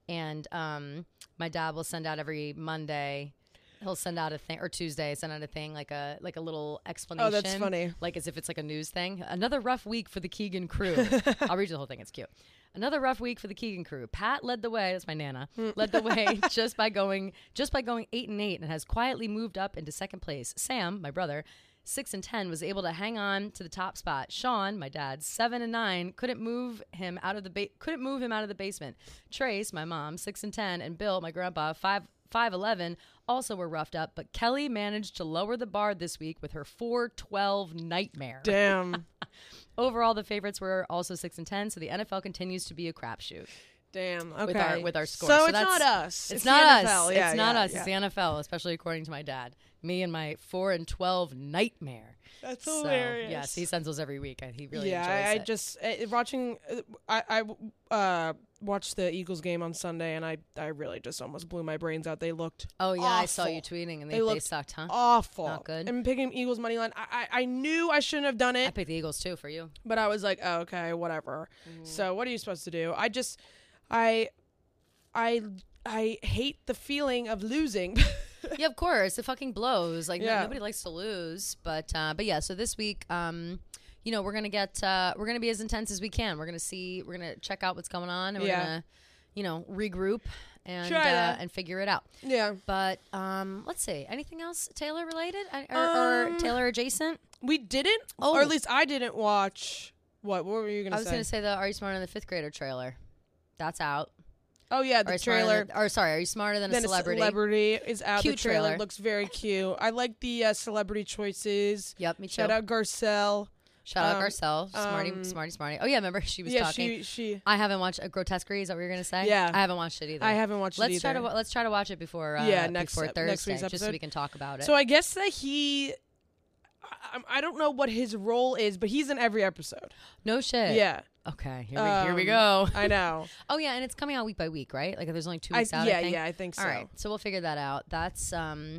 and um, my dad will send out every Monday. He'll send out a thing, or Tuesday, send out a thing like a like a little explanation. Oh, that's funny. Like as if it's like a news thing. Another rough week for the Keegan crew. I'll read you the whole thing. It's cute. Another rough week for the Keegan crew. Pat led the way. That's my Nana. led the way just by going just by going eight and eight, and has quietly moved up into second place. Sam, my brother, six and ten, was able to hang on to the top spot. Sean, my dad, seven and nine, couldn't move him out of the ba- couldn't move him out of the basement. Trace, my mom, six and ten, and Bill, my grandpa, five five eleven, also were roughed up. But Kelly managed to lower the bar this week with her four twelve nightmare. Damn. Overall, the favorites were also six and ten, so the N F L continues to be a crapshoot. Damn. Okay. With our with our scores. So, so it's that's, not us. It's, It's not the us. N F L. Yeah, it's not yeah, us. yeah. It's the N F L, especially according to my dad. Me and my four and twelve nightmare. That's so, hilarious. Yes, he sends those every week, and he really yeah, enjoys I, I it. just uh, watching. Uh, I I uh, watched the Eagles game on Sunday, and I I really just almost blew my brains out. They looked. Oh yeah, awful. I saw you tweeting, and they, They they, looked sucked, huh? Awful. Not good. And picking Eagles money line. I, I I knew I shouldn't have done I it, picked the Eagles too for you. but I was like, oh, okay, whatever. Mm. So what are you supposed to do? I just, I, I I hate the feeling of losing. Yeah, of course, it fucking blows. Like no- Yeah. nobody likes to lose, but uh, but yeah. So this week, um, you know, we're gonna get uh, we're gonna be as intense as we can. We're gonna see, we're gonna check out what's going on, and we're Yeah. gonna, you know, regroup and Try uh, to. and figure it out. Yeah. But um, let's see, anything else Taylor related I- or, Um, or Taylor adjacent? We didn't, Oh. or at least I didn't watch. What? What were you gonna I was say? gonna say the Are You Smarter Than the Fifth Grader trailer. That's out. oh yeah, Are the You Smarter trailer. Than- or sorry, Are You Smarter Than a Then Celebrity? a celebrity is out. Cute the trailer, trailer. looks very cute. I like the uh, celebrity choices. Yep, me too. Shout out Garcelle. Shout out um, Garcelle, Smarty, um, Smarty, Smarty. Oh yeah, remember she was yeah, talking. she she. I haven't watched a Grotesquerie. Is that what you're gonna say? Yeah. I haven't watched it either. I haven't watched let's it try either. to wa- let's try to watch it before uh, Yeah, next before ep- Thursday, next week's just so episode. we can talk about it. So I guess that he. I, I don't know what his role is, but he's in every episode. no shit. Yeah, Okay. Here we, here we Um, go. I know. Oh yeah, and it's coming out week by week, right? Like there's only two I, weeks out. yeah, I think. yeah, I think so. All right, so we'll figure that out. That's um,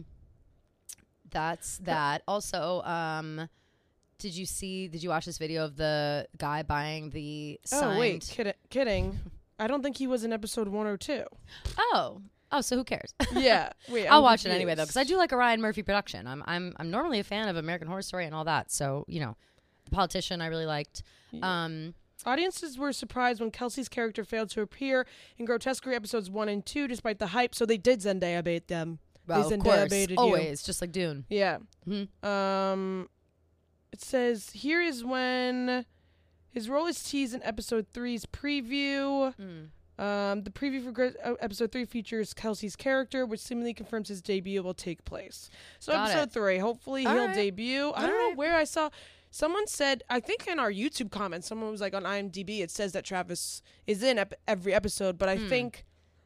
that's that. Also, um, did you see? Did you watch this video of the guy buying the signed? Oh wait, kidding, kidding. I don't think he was in episode one or two. Oh, oh, so who cares? Yeah, wait. I'll I'm watch it anyway though, confused. because I do like a Ryan Murphy production. I'm I'm I'm normally a fan of American Horror Story and all that. So you know, The Politician I really liked. Um, Audiences were surprised when Kelsey's character failed to appear in Grotesquerie episodes one and two, despite the hype. So they did Zendaya bait them. well, They of Zendaya course, baited you. always just like Dune. Yeah. Mhm. Um, it says here is when his role is teased in episode three's preview. Mm. Um, the preview for Gro- uh, episode three features Kelsey's character, which seemingly confirms his debut will take place. So Got episode it. three, hopefully All he'll right. debut. I All don't know right. where I saw. Someone said, I think in our YouTube comments, someone was like on IMDb, it says that Travis is in ep- every episode, but I Hmm. think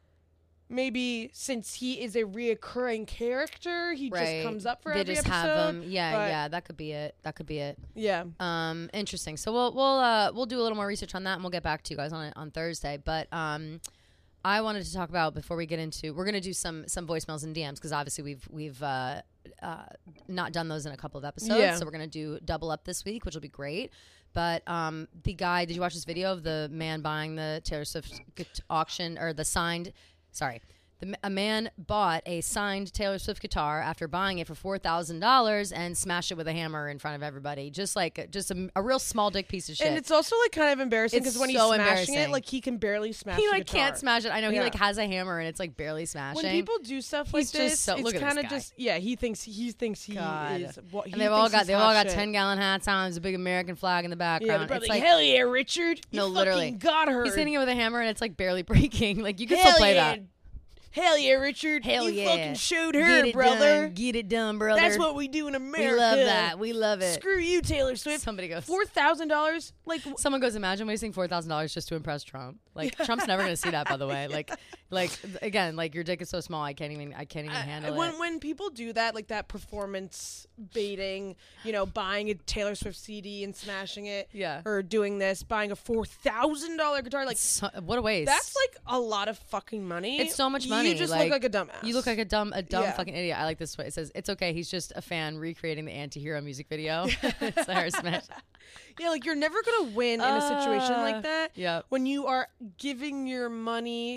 maybe since he is a reoccurring character, he Right. just comes up for they every just episode. have them. Yeah, but- yeah, that could be it. That could be it. Yeah. Um, interesting. So we'll we'll uh we'll do a little more research on that, and we'll get back to you guys on it on Thursday. But um, I wanted to talk about before we get into we're gonna do some some voicemails and D Ms because obviously we've we've uh, uh not done those in a couple of episodes, Yeah. so we're gonna do double up this week, which will be great. But um, the guy, did you watch this video of the man buying the Taylor Swift gu- auction or the signed? Sorry. The, a man bought a signed Taylor Swift guitar after buying it for four thousand dollars and smashed it with a hammer in front of everybody. Just like, just a, a real small dick piece of shit. And it's also like kind of embarrassing It's because when he's so smashing it, embarrassing. like he can barely smash he the like guitar. can't smash it. I know he Yeah. like has a hammer and it's like barely smashing. When people do stuff like He's just this, so- it's look at this kind of guy. just yeah. He thinks he thinks he God. is what he and they've all thinks got he's they've all hot got shit. ten gallon hats on. There's a big American flag in the Yeah, background. they're probably it's like, like hell yeah, Richard. You No, fucking literally. got her. he's hitting it with a hammer and it's like barely breaking. Like you can hell still play yeah. that. Hell yeah, Richard. Hell you yeah. fucking showed her, Get it brother. done. Get it done, brother. That's what we do in America. we love that. We love it. Screw you, Taylor Swift. Somebody goes. Four thousand dollars? Like Someone goes, imagine wasting four thousand dollars just to impress Trump. Like Trump's never gonna see that, by the way. Like, like again, like your dick is so small, I can't even, I can't even I- handle when it. when people do that, like that performance baiting, you know, buying a Taylor Swift C D and smashing it, Yeah. or doing this, buying a four thousand dollar guitar, like So, what a waste. that's like a lot of fucking money. It's so much money. You just like, look like a dumbass. You look like a dumb, a dumb Yeah. fucking idiot. I like this way. It says it's okay. He's just a fan recreating the anti-hero music video. It's our smash. yeah, like you're never gonna win in a situation Uh, like that. Yep. When you are giving your money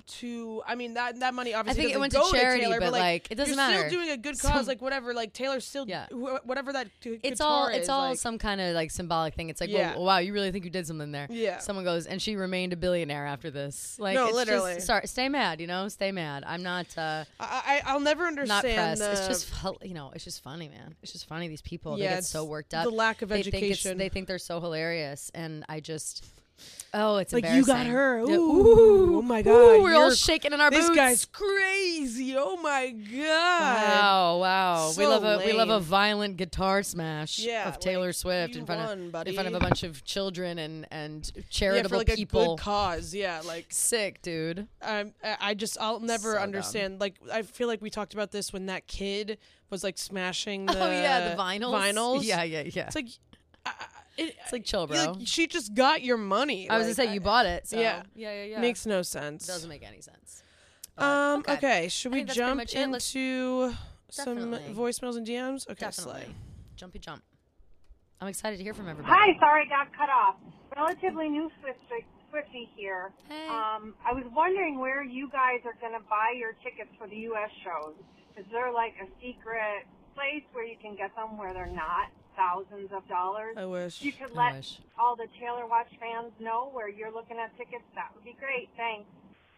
to. I mean, that that money I obviously think it doesn't went go to charity, Taylor, but, but like, like, it doesn't you're matter. still doing a good Some- cause, like whatever. Like Taylor still, Yeah. wh- whatever that. G- It's guitar all it's is, all like, some kind of like symbolic thing. It's like, Yeah. well, wow, you really think you did something there? Yeah. Someone goes, and she remained a billionaire after this. Like, No, it's literally. Just, sorry, stay mad. You know, stay mad. I'm not. Uh, I, I I'll never not understand. pressed. The, It's just fu- you know, it's just funny, man. It's just funny. These people, Yeah, they get it's so worked up. the lack of they think it's, education. they think they're so hilarious, and I just. Oh, it's like you embarrassing. got her. Ooh, Yeah. Ooh. oh my god. Ooh, we're all you're- shaking in our This boots. guy's crazy. Oh my god. Wow, wow. we So love a we love a lame. violent guitar smash Yeah, of Taylor like, Swift you in front won, of buddy. in front of a bunch of children and and Yeah, charitable for like people. a good cause. Yeah, like Sick, dude. um, I I just I'll never So dumb. understand. Like I feel like we talked about this when that kid was like smashing the oh yeah, the vinyls. Vinyls. Yeah, yeah, yeah. It's like. I, I- it, It's like chill, bro. like, she just got your money. I was like, gonna say you bought it. So. yeah. yeah, yeah, yeah. Makes no sense. doesn't make any sense. But, Um. Okay. Should I we think that's pretty jump much it. Let's- into some Definitely. voicemails and D Ms? Okay. Definitely. Slay. Jumpy jump. I'm excited to hear from everybody. Hi, sorry, got cut off. Relatively new Swifty, Swifty here. Hey. Um, I was wondering where you guys are going to buy your tickets for the U S shows. Is there like a secret place where you can get them where they're not thousands of dollars? I wish. If you could I let wish. all the Taylor Watch fans know where you're looking at tickets, that would be great. Thanks.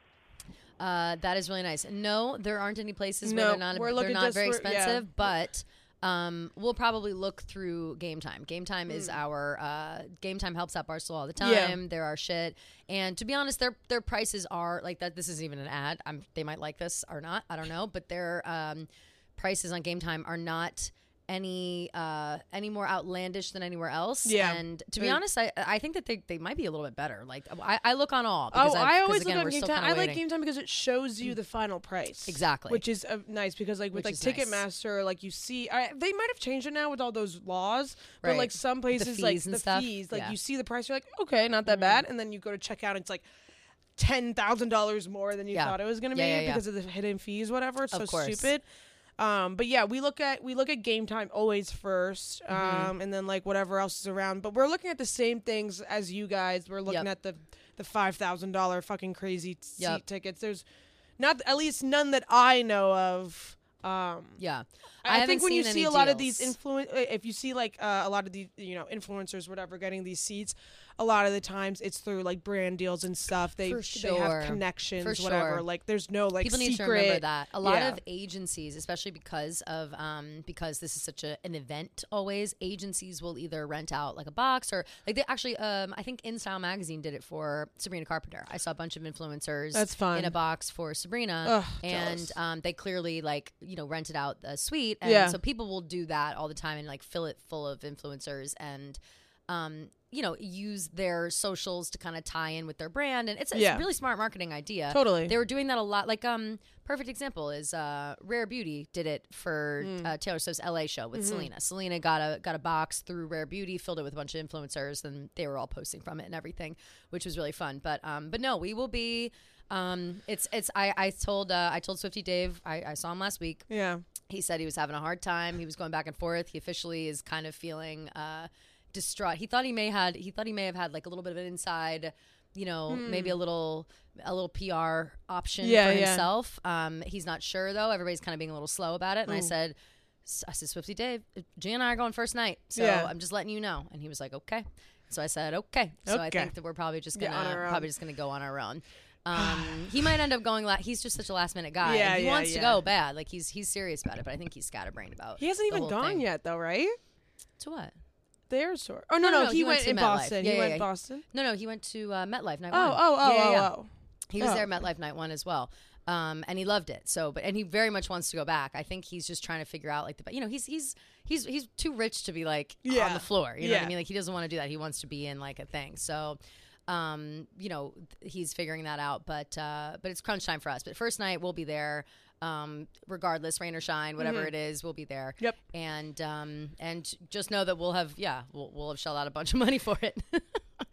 Uh, that is really nice. No, there aren't any places No, where they're not we're they're looking not just very for- yeah. expensive, but um, we'll probably look through Game Time. Game Time is our uh, Game Time helps out Barstool all the time. Yeah. They're our shit, and to be honest, their their prices are like that. This isn't even an ad. I'm, they might like this or not. I don't know, but their um, prices on Game Time are not any uh any more outlandish than anywhere else. Yeah. And to be They- honest, I I think that they, they might be a little bit better. Like I, I look on all Oh, because I've- I 'cause always again, look we're on Game still Time. kinda I like waiting. Game Time because it shows you the final price. Exactly. Which is uh, nice because like with Which like is nice. Ticketmaster, like you see, I, they might have changed it now with all those laws, but Right. like some places, like fees and the stuff. fees, like Yeah. you see the price, you're like, okay, not that bad, and then you go to check out, and it's like ten thousand dollars more than you Yeah. thought it was gonna Yeah, be yeah, yeah. because of the hidden fees, whatever. It's Of so course. stupid. Um, but yeah, we look at we look at Game Time always first, um, Mm-hmm. and then like whatever else is around. But we're looking at the same things as you guys. We're looking Yep. at the the five thousand dollar fucking crazy seat Yep. tickets. There's not at least none that I know of. Um, Yeah, I, haven't think when you seen see any a lot of these deals. influen, if you see like uh, a lot of these, you know, influencers, whatever, getting these seats, a lot of the times it's through like brand deals and stuff. They For they sure. have connections, For whatever. sure. Like there's no like people need secret. to remember that a lot Yeah. of agencies, especially because of um because this is such a, an event, always agencies will either rent out like a box or like they actually um I think InStyle magazine did it for Sabrina Carpenter. I saw a bunch of influencers That's fun. in a box for Sabrina, Ugh, and jealous. um they clearly like you know rented out a suite, and Yeah. so people will do that all the time and like fill it full of influencers and um you know use their socials to kind of tie in with their brand, and it's, it's Yeah. a really smart marketing idea. Totally. They were doing that a lot. Like, um, perfect example is uh, Rare Beauty did it for Mm. uh, Taylor Swift's L A show with Mm-hmm. Selena. Selena got a got a box through Rare Beauty, filled it with a bunch of influencers, and they were all posting from it and everything, which was really fun. But um, but no, we will be. Um, it's it's I I told uh, I told Swifty Dave I, I saw him last week. Yeah. He said he was having a hard time. He was going back and forth. He officially is kind of feeling uh, distraught. He thought he may had he thought he may have had like a little bit of an inside, you know, maybe a little a little P R option Hmm. Yeah, for yeah. himself. Um, he's not sure though. Everybody's kind of being a little slow about it. And I Ooh. said, I said, Swifty Dave, G and I are going first night, so Yeah. I'm just letting you know. And he was like, okay. So I said, okay. So I Okay. think that we're probably just Yeah, gonna on our own. probably just gonna go on our own. Um, he might end up going. La- he's just such a last minute guy. Yeah, and he yeah, wants to yeah. go bad. Like he's he's serious about it, but I think he's scatterbrained about. He hasn't the even whole gone thing. yet though, right? To what? Their store. Oh no, No, no, no, he, went, to in MetLife. Boston. Yeah, he yeah, went yeah. Boston. No, no, he went to uh, MetLife night Oh, one. oh, oh, yeah, oh, yeah, yeah. oh. He was Oh. there MetLife night one as well. Um, and he loved it. So, but and he very much wants to go back. I think he's just trying to figure out like the, you know, he's he's he's he's too rich to be like on Yeah. the floor. You know what Yeah. I mean? Like he doesn't want to do that. He wants to be in like a thing. So, um, you know, th- he's figuring that out. But uh, but it's crunch time for us. But first night we'll be there. Um, regardless, rain or shine, whatever it is, we'll be there. Yep. And um, and just know that we'll have yeah, we'll we'll have shelled out a bunch of money for it.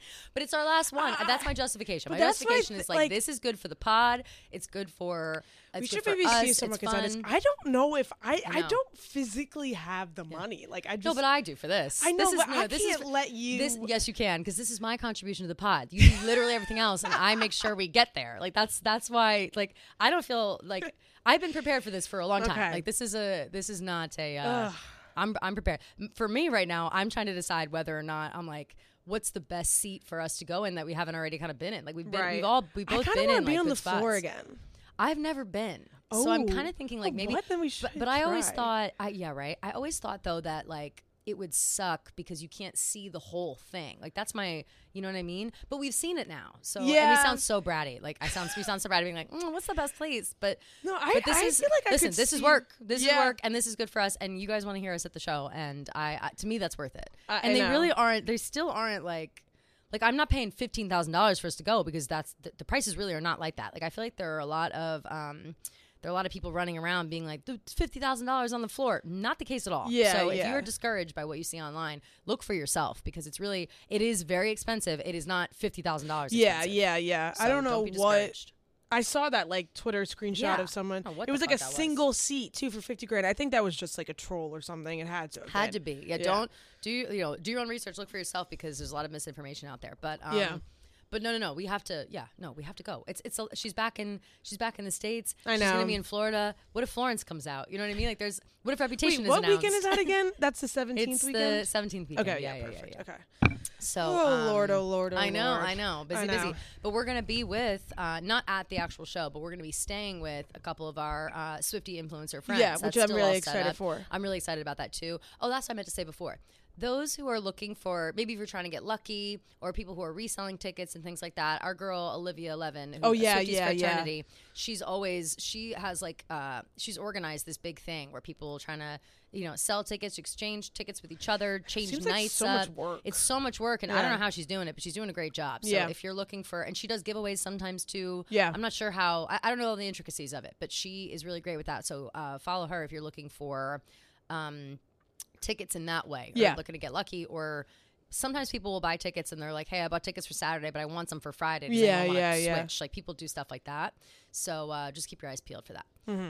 But it's our last one. Uh, that's my justification. My that's justification my, is like, like, this is good for the pod. It's good for. It's we good should for maybe us. see someone it's gets on this. fun. I don't know if I. I I, know. don't physically have the money. Like I just. No, but I do for this. I know, this is, but no, I this can't is, let you. This, yes, you can, because this is my contribution to the pod. You do literally everything else, and I make sure we get there. Like that's that's why. Like I don't feel like I've been prepared for this for a long time. Okay. Like this is a this is not a. Uh, I'm I'm prepared. For me right now, I'm trying to decide whether or not I'm like, what's the best seat for us to go in that we haven't already kind of been in. Like we've been, Right. we've all we've both I been want in to be like on good the floor spots. again. I've never been. So I'm Oh. kind of thinking like Oh, maybe, what? Then we should but, but I always try. thought, I, yeah, right. I always thought though that like it would suck because you can't see the whole thing. Like that's my, you know what I mean? But we've seen it now. So and we Yeah. sound so bratty. Like I sound, we sound so bratty being like, mm, what's the best place? But No, I- but this I is, feel like I listen, could this is see- work. This Yeah. is work, and this is good for us. And you guys want to hear us at the show, and I, I to me that's worth it. I- and I they know. really aren't. They still aren't like. Like I'm not paying fifteen thousand dollars for us to go because that's the, the prices really are not like that. Like I feel like there are a lot of um, there are a lot of people running around being like fifty thousand dollars on the floor. Not the case at all. Yeah, So if yeah. you're discouraged by what you see online, look for yourself because it's really it is very expensive. It is not fifty thousand dollars. Yeah, yeah, yeah. I don't know be what. discouraged. I saw that like Twitter screenshot Yeah. of someone. Oh, what it was the like a fuck that was. single seat too for fifty grand. I think that was just like a troll or something. It had to have Had to been. be. Yeah, don't do you know do your own research. Look for yourself because there's a lot of misinformation out there. But um, Yeah. But no, no, no. We have to. Yeah, no, we have to go. It's it's. A, she's back in. She's back in the States. I She's know. gonna be in Florida. What if Florence comes out? You know what I mean? Like, there's. What if Reputation Wait, is what announced? weekend is that again? That's the seventeenth It's weekend. the seventeenth weekend. Okay, yeah, yeah, yeah, perfect. yeah, yeah. Okay. So, Oh, um, Lord, oh, Lord, oh, I know, Lord. I know, busy, I know. busy. But we're gonna be with, uh, not at the actual show, but we're gonna be staying with a couple of our uh, Swiftie influencer friends. Yeah, That's which I'm still really all set excited up. for. I'm really excited about that too. Oh, that's what I meant to say before. Those who are looking for, maybe if you're trying to get lucky, or people who are reselling tickets and things like that. Our girl Olivia Eleven, who Oh, yeah, Swifties yeah, yeah. Fraternity, she's always she has like uh, she's organized this big thing where people are trying to you know sell tickets, exchange tickets with each other, change Seems like nights so up. much work. It's so much work, and I Yeah. don't know how she's doing it, but she's doing a great job. So Yeah. if you're looking for, and she does giveaways sometimes too. Yeah. I'm not sure how. I, I don't know all the intricacies of it, but she is really great with that. So uh, follow her if you're looking for. Um, tickets in that way, or Yeah. looking to get lucky, or sometimes people will buy tickets and they're like, hey, I bought tickets for Saturday, but I want some for Friday. Does Yeah, anyone wanna yeah, yeah. switch? Like people do stuff like that. So uh, just keep your eyes peeled for that. Mm-hmm.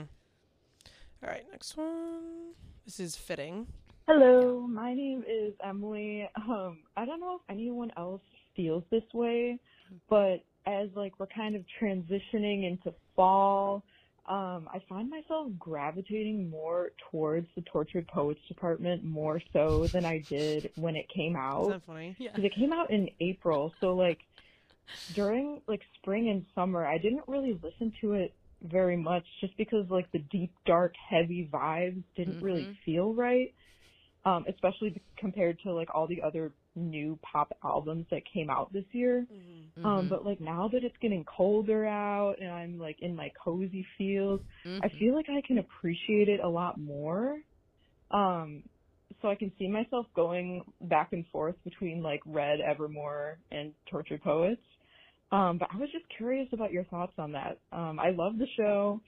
All right, next one. This is fitting. Hello, my name is Emily. Um, I don't know if anyone else feels this way, but as like we're kind of transitioning into fall, um, I find myself gravitating more towards the Tortured Poets department more so than I did when it came Isn't out. that funny? Yeah. Because it came out in April, so like during like spring and summer, I didn't really listen to it very much just because like the deep, dark, heavy vibes didn't really Mhm. feel right. Um, especially compared to like all the other new pop albums that came out this year. Mm-hmm. Um, Mhm. but like now that it's getting colder out and I'm like in my cozy feels, Mhm. I feel like I can appreciate it a lot more. Um, so I can see myself going back and forth between like Red, Evermore, and Tortured Poets. Um, but I was just curious about your thoughts on that. Um, I love the show.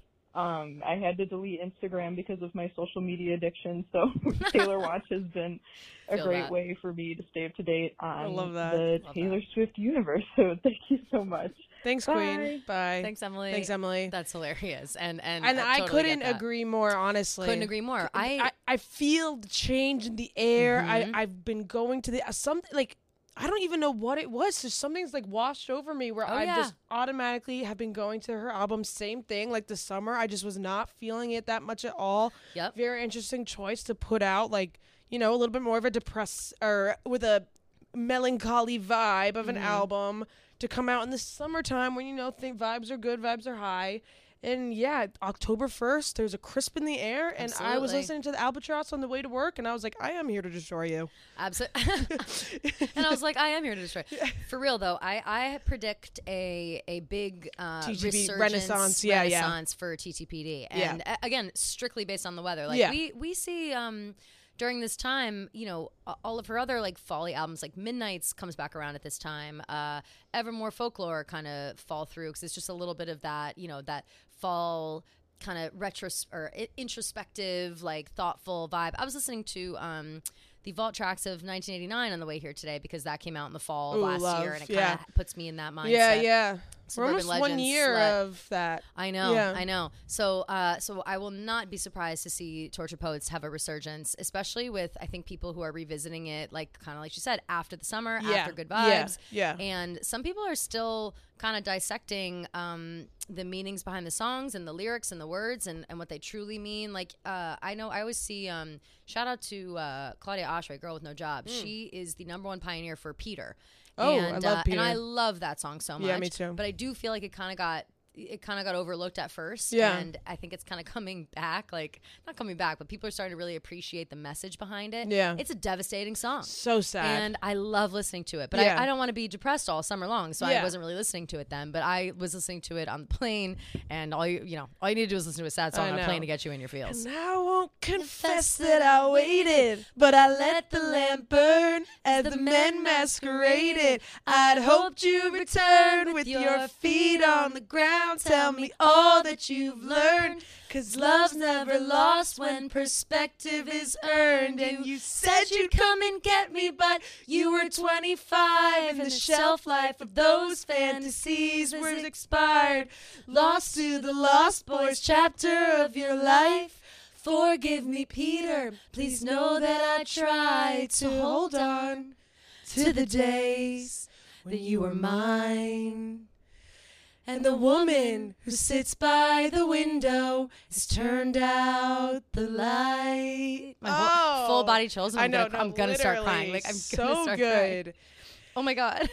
Um, I had to delete Instagram because of my social media addiction, so Taylor Watch has been a Feel great that. way for me to stay up to date on love that. the Love Taylor that. Swift universe. So thank you so much. Thanks, Bye. Queen. Bye. Thanks, Emily. Thanks, Emily. That's hilarious. And and And I, I totally couldn't get that. agree more, honestly. Couldn't agree more. I, I, I feel the change in the air. Mhm. I, I've been going to the uh, something like I don't even know what it was. Just something's like washed over me where Oh, I yeah. just automatically have been going to her album. Same thing, like the summer. I just was not feeling it that much at all. Yep. Very interesting choice to put out, like you know, a little bit more of a depress or with a melancholy vibe of an Mhm. album to come out in the summertime when you know think vibes are good, vibes are high. And yeah, October first, there's a crisp in the air, and I was Absolutely. listening to the Albatross on the way to work, and I was like, I am here to destroy you. Absolutely. And I was like, I am here to destroy. For real though, I, I predict a a big uh, T T P resurgence, renaissance, yeah, yeah. renaissance for T T P D, Yeah. and uh, again, strictly based on the weather. Like Yeah. we we see um during this time, you know, a- all of her other like folly albums, like Midnight's comes back around at this time. Uh, Evermore Folklore kind of fall through because it's just a little bit of that, you know, that fall kind of retros or i- introspective, like thoughtful vibe. I was listening to um, the vault tracks of nineteen eighty-nine on the way here today because that came out in the fall of Ooh, last love, year, and it yeah. kind of puts me in that mindset. Yeah, yeah. Suburban We're almost one Legends year slut. of that. I know, Yeah. I know. So, uh, so I will not be surprised to see Tortured Poets have a resurgence, especially with I think people who are revisiting it, like kind of like she said, after the summer, Yeah. after Good Vibes. Yeah, yeah. And some people are still kind of dissecting um, the meanings behind the songs and the lyrics and the words and, and what they truly mean. Like, uh, I know I always see, um, shout out to uh, Claudia Oshry, Girl with No Job. Mm. She is the number one pioneer for Peter. Oh, and, I love uh, Peter. And I love that song so much. Yeah, me too. But I do feel like it kind of got it kind of got overlooked at first. Yeah. And I think it's kind of coming back, like not coming back, but people are starting to really appreciate the message behind it. Yeah. It's a devastating song. So sad. And I love listening to it. But Yeah. I, I don't want to be depressed all summer long. So Yeah. I wasn't really listening to it then. But I was listening to it on the plane, and all you you know, all you need to do is listen to a sad song I on a know. plane to get you in your feels. And I won't confess that I waited, but I let the lamp burn as the men masqueraded. I'd hoped you'd return with your feet on the ground. Tell me all that you've learned, 'cause love's never lost when perspective is earned. And you said you'd come and get me, but you were twenty-five, and the shelf life of those fantasies was expired. Lost to the Lost Boys chapter of your life. Forgive me, Peter. Please know that I tried to hold on to the days when you were mine. And the woman who sits by the window has turned out the light. My whole, Oh, full body chills. And I I'm know, gonna, no, I'm gonna start literally, crying. Like I'm so gonna start good. crying. Oh my god.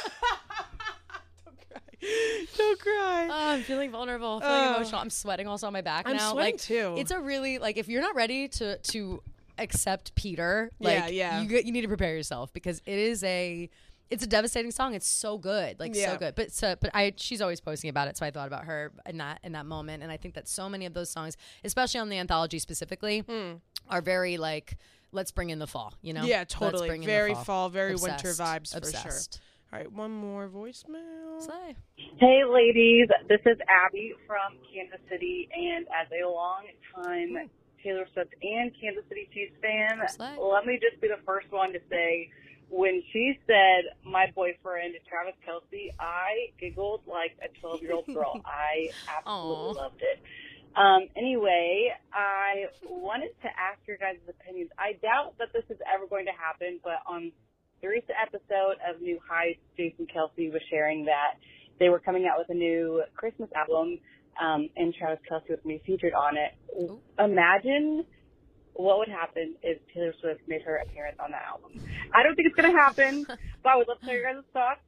Don't cry. Oh, I'm feeling vulnerable. I'm feeling Oh. emotional. I'm sweating also on my back I'm now. sweating like, too. It's a really like if you're not ready to to accept Peter, like Yeah, yeah. you you need to prepare yourself because it is a it's a devastating song. It's so good, like Yeah. so good. But so but I she's always posting about it, so I thought about her in that in that moment. And I think that so many of those songs, especially on the anthology specifically, Mm. are very like let's bring in the fall. You know? Yeah, Let's totally. bring in the Very fall. fall, very Obsessed. winter vibes Obsessed. for sure. All right, one more voicemail. Slay. Hey, ladies. This is Abby from Kansas City, and as a long-time Taylor Swift and Kansas City Chiefs fan, Slay. let me just be the first one to say, when she said my boyfriend, Travis Kelce, I giggled like a twelve-year-old girl. I absolutely Aw. loved it. Um, anyway, I wanted to ask your guys' opinions. I doubt that this is ever going to happen, but on the recent episode of New Heights, Jason Kelce was sharing that they were coming out with a new Christmas album, um, and Travis Kelce was going to be featured on it. Ooh. Imagine what would happen if Taylor Swift made her appearance on that album. I don't think it's going to happen, but I would love to know your guys' thoughts.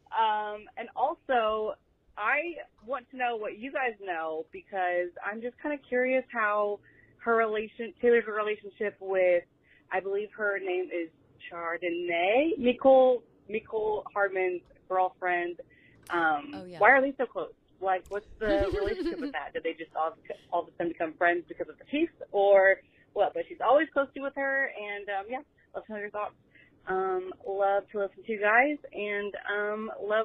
Um, and also, I want to know what you guys know because I'm just kind of curious how her relation, Taylor's relationship with, I believe her name is Chardonnay, Nicole, Nicole Hardman's girlfriend. Um, Oh, yeah. Why are they so close? Like, what's the relationship with that? Did they just all, all of a sudden become friends because of the Chiefs, or what? But she's always close to with her, and um, yeah, love to know your thoughts. Um, love to listen to you guys, and um, love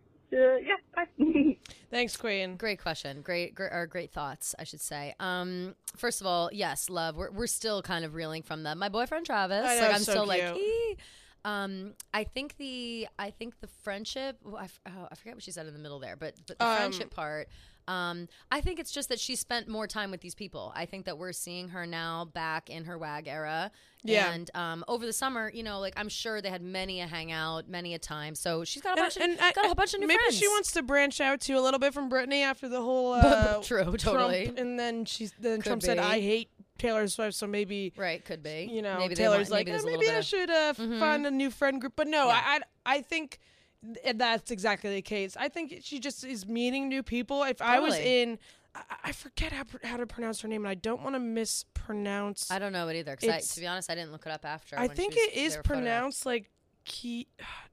to yeah. Bye. Thanks, Queen. Great question. Great, great, or great thoughts, I should say. Um, first of all, yes, love. We're we're still kind of reeling from the my boyfriend Travis. I know, like I'm so still like, cute. ee. Um, I think the I think the friendship. Oh, I, f- oh, I forget what she said in the middle there, but but the Um, friendship part. Um, I think it's just that she spent more time with these people. I think that we're seeing her now back in her W A G era. Yeah. And um, over the summer, you know, like I'm sure they had many a hangout, many a time. So she's got a And, bunch of and I- got a bunch of new maybe friends. she wants to branch out to a little bit from Britney after the whole uh, True, totally. Trump, and then she's then Could Trump said, be. "I hate Taylor Swift," so maybe Right, could be. you know maybe they Taylor's want, like, maybe, "Eh, there's a maybe, little bit I of- should uh, f- Mhm. find a new friend group. But no, Yeah. I, I I think th- that's exactly the case. I think she just is meeting new people. If I was Totally. in, I, I forget how pr- how to pronounce her name, and I don't want to mispronounce. I don't know it either. Because It's- to be honest, I didn't look it up after. I when think she was, it is they were photographed. pronounced like Ki.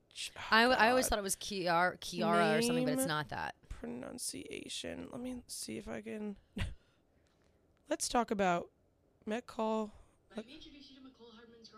I, I always God. thought it was Kiara, Kiara or something, but it's Name- not that. pronunciation. Let me see if I can. Let's talk about Met Call. Let me introduce you to Nicole Hardman's girlfriend,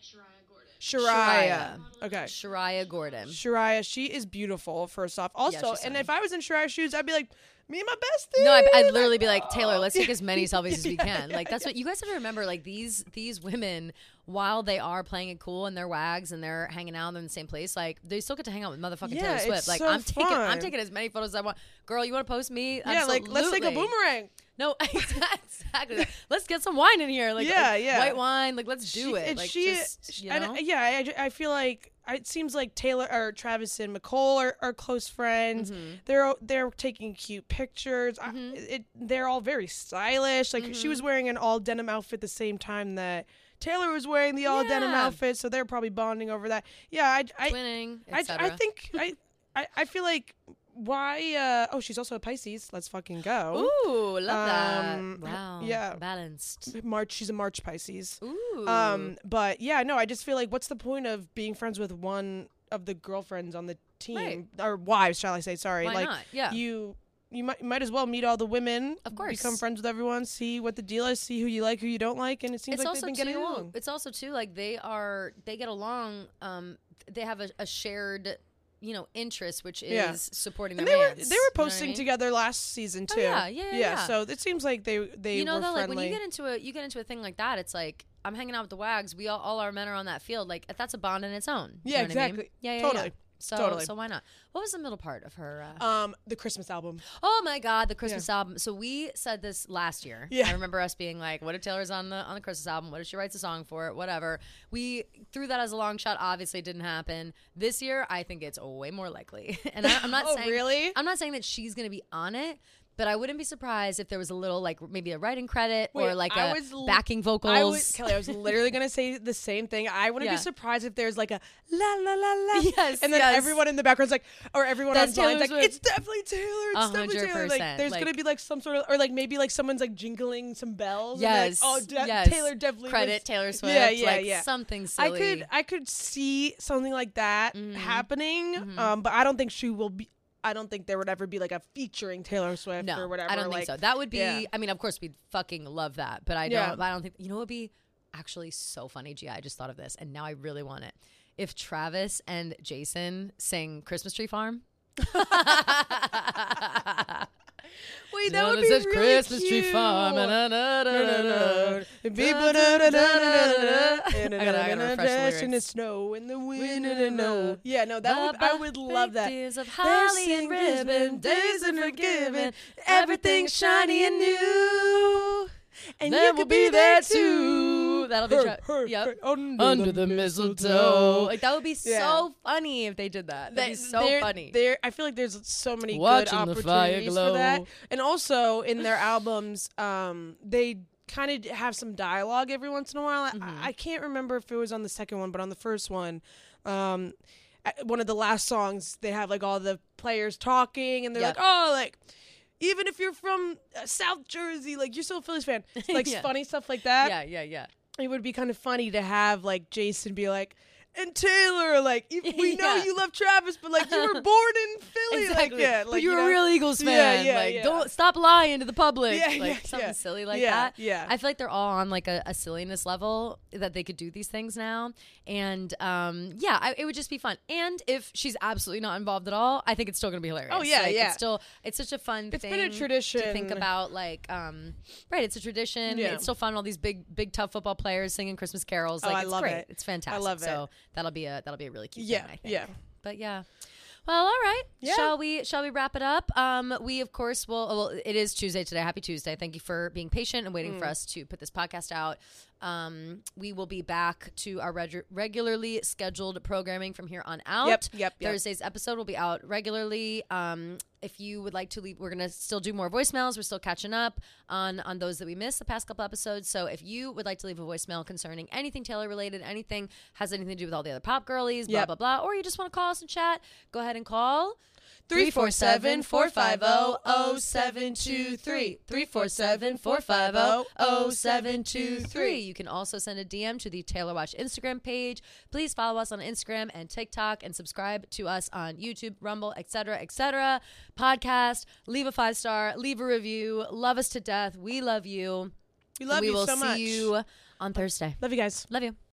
Shariah. Okay. Shariah Gordon. Shariah, she is beautiful, first off. Also, she's and stunning. if I was in Shariah's shoes, I'd be like, me and my bestie. No, I'd, I'd literally like, be like, Taylor, let's take oh. as many selfies as we Yeah, can. yeah, Like, that's what you guys have to remember. Like, these these women, while they are playing it cool and they're wags and they're hanging out in the same place, like, they still get to hang out with motherfucking Yeah, Taylor it's Swift. Like, so I'm taking I'm fun. taking as many photos as I want. Girl, you want to post me? Yeah, like, let's take a Absolutely. boomerang. No, exactly. Let's get some wine in here. Like, Yeah, like, yeah. white wine. Like, let's do She- it. and Like, she, just, you and, know? uh, yeah, I, I feel like it seems like Taylor or Travis and McCole are, are close friends. Mm-hmm. They're they're taking cute pictures. I, it, they're all very stylish. Like Mm-hmm. she was wearing an all denim outfit the same time that Taylor was wearing the all denim Yeah. outfit, so they're probably bonding over that. Yeah, I I Twinning, I, et cetera. I think I, I I feel like why uh oh she's also a Pisces. Let's fucking go. Ooh, love Um, that. Wow. yeah. Balanced. March she's a March Pisces. Ooh. Um, but yeah, no, I just feel like what's the point of being friends with one of the girlfriends on the team Right. or wives, shall I say? Sorry, Why like not? Yeah. you, you might might as well meet all the women, Of course. become friends with everyone, see what the deal is, see who you like, who you don't like, and it seems it's like also they've been getting too, along. It's also too like they are they get along. Um, they have a, a shared, you know, interest, which is Yeah. supporting And their they were mans. they You know were what I posting mean? together last season Oh, too. yeah, yeah, yeah, yeah. So it seems like they they You know, were though, like friendly. when you get into a you get into a thing like that, it's like I'm hanging out with the wags. We all, all our men are on that field. Like that's a bond in its own. You Yeah, know what I mean? exactly. Yeah, yeah, Totally. yeah. So, Totally. so why not? What was the middle part of her? Uh, um the Christmas album. Oh my God, the Christmas album. So we said this last year. Yeah. I remember us being like, "What if Taylor's on the on the Christmas album? What if she writes a song for it? Whatever." We threw that as a long shot. Obviously, it didn't happen. This year, I think it's way more likely. And I, I'm not Oh, saying really? I'm not saying that she's going to be on it. But I wouldn't be surprised if there was a little, like, maybe a writing credit or Wait, like I a was l- backing vocals. I was Kelly. I was literally gonna say the same thing. I wouldn't Yeah. be surprised if there's like a la la la la. Yes, and then yes. everyone in the background's like, or everyone That's on line's Taylor like, Swift. it's definitely Taylor. It's A definitely hundred Taylor. Like, percent, there's like- gonna be like some sort of, or like maybe like someone's like jingling some bells. Yes. And be like, oh, de- yes. Taylor definitely Credit was- Taylor Swift. Yeah, yeah, like yeah. something I silly. could, I could see something like that Mhm. happening. Mhm. Um, but I don't think she will be. I don't think there would ever be like a featuring Taylor Swift No, or whatever. I don't like, think so. That would be. yeah. I mean, of course, we'd fucking love that, but I Yeah. don't. I don't think. You know, what would be actually so funny. Gee, I just thought of this, and now I really want it. If Travis and Jason sing "Christmas Tree Farm." Wait, that would be Says really Christmas cute. Tree Farm. na, na, na, na, na, na. People da da da da da I gotta- I gotta refresh the in the lyrics. snow in the wind Wind and and the the snow. Yeah, no, that would, I would love that. Days of There's holly and ribbon, days of forgiving, everything shiny and new. And Then you we'll could be be there too. That'll be Hey, tra- hey, yep. hey, under, Under the mistletoe. Like that would be Yeah. so funny if they did that. That'd be so there- funny. There, I feel like there's so many Watching good the fire opportunities for that. glow. And also in their albums, um, they kind of have some dialogue every once in a while. Mhm. I, I can't remember if it was on the second one, but on the first one, um, at one of the last songs, they have like all the players talking, and they're Yep. like, "Oh, like." Even if you're from uh, South Jersey, like you're still a Phillies fan, like Yeah. funny stuff like that. yeah, yeah, yeah. It would be kind of funny to have like Jason be like, and Taylor, like you- we know Yeah. you love Travis, but like you were born in Philly, Exactly. like yeah, but like you're you a know? real Eagles Yeah, fan. yeah, like, yeah. don't stop lying to the public. Yeah, like yeah, something yeah. silly like Yeah, that. yeah. I feel like they're all on like a, a silliness level that they could do these things now. And um, yeah, I, it would just be fun. And if she's absolutely not involved at all, I think it's still gonna be hilarious. Oh, yeah, Like, yeah. It's still it's such a fun It's thing. been a tradition to think about. Like, um, right? It's a tradition. Yeah. It's still fun. All these big, big, tough football players singing Christmas carols. Oh, Like, I it's love great. it. It's fantastic. I love so it. that'll be a that'll be a really cute Yeah, thing. I think. yeah. But yeah. Well, all right. Yeah. Shall we? Shall we wrap it up? Um, we of course will. Well, it is Tuesday today. Happy Tuesday. Thank you for being patient and waiting Mm. for us to put this podcast out. Um, we will be back to our reg- regularly scheduled programming from here on out. Yep, yep, yep. Thursday's episode will be out regularly. Um, if you would like to leave, we're gonna still do more voicemails. We're still catching up on on those that we missed the past couple episodes. So if you would like to leave a voicemail concerning anything Taylor related, anything has anything to do with all the other pop girlies, blah Yep. blah blah, or you just want to call us and chat, go ahead and call. three four seven, four five zero, zero seven two three. three four seven, four five zero, zero seven two three. You can also send a D M to the Taylor Watch Instagram page. Please follow us on Instagram and TikTok and subscribe to us on YouTube, Rumble, et cetera, et cetera. Podcast, leave a five star, leave a review. Love us to death. We love you. We love we you will so see much. you on Thursday. Love you guys. Love you.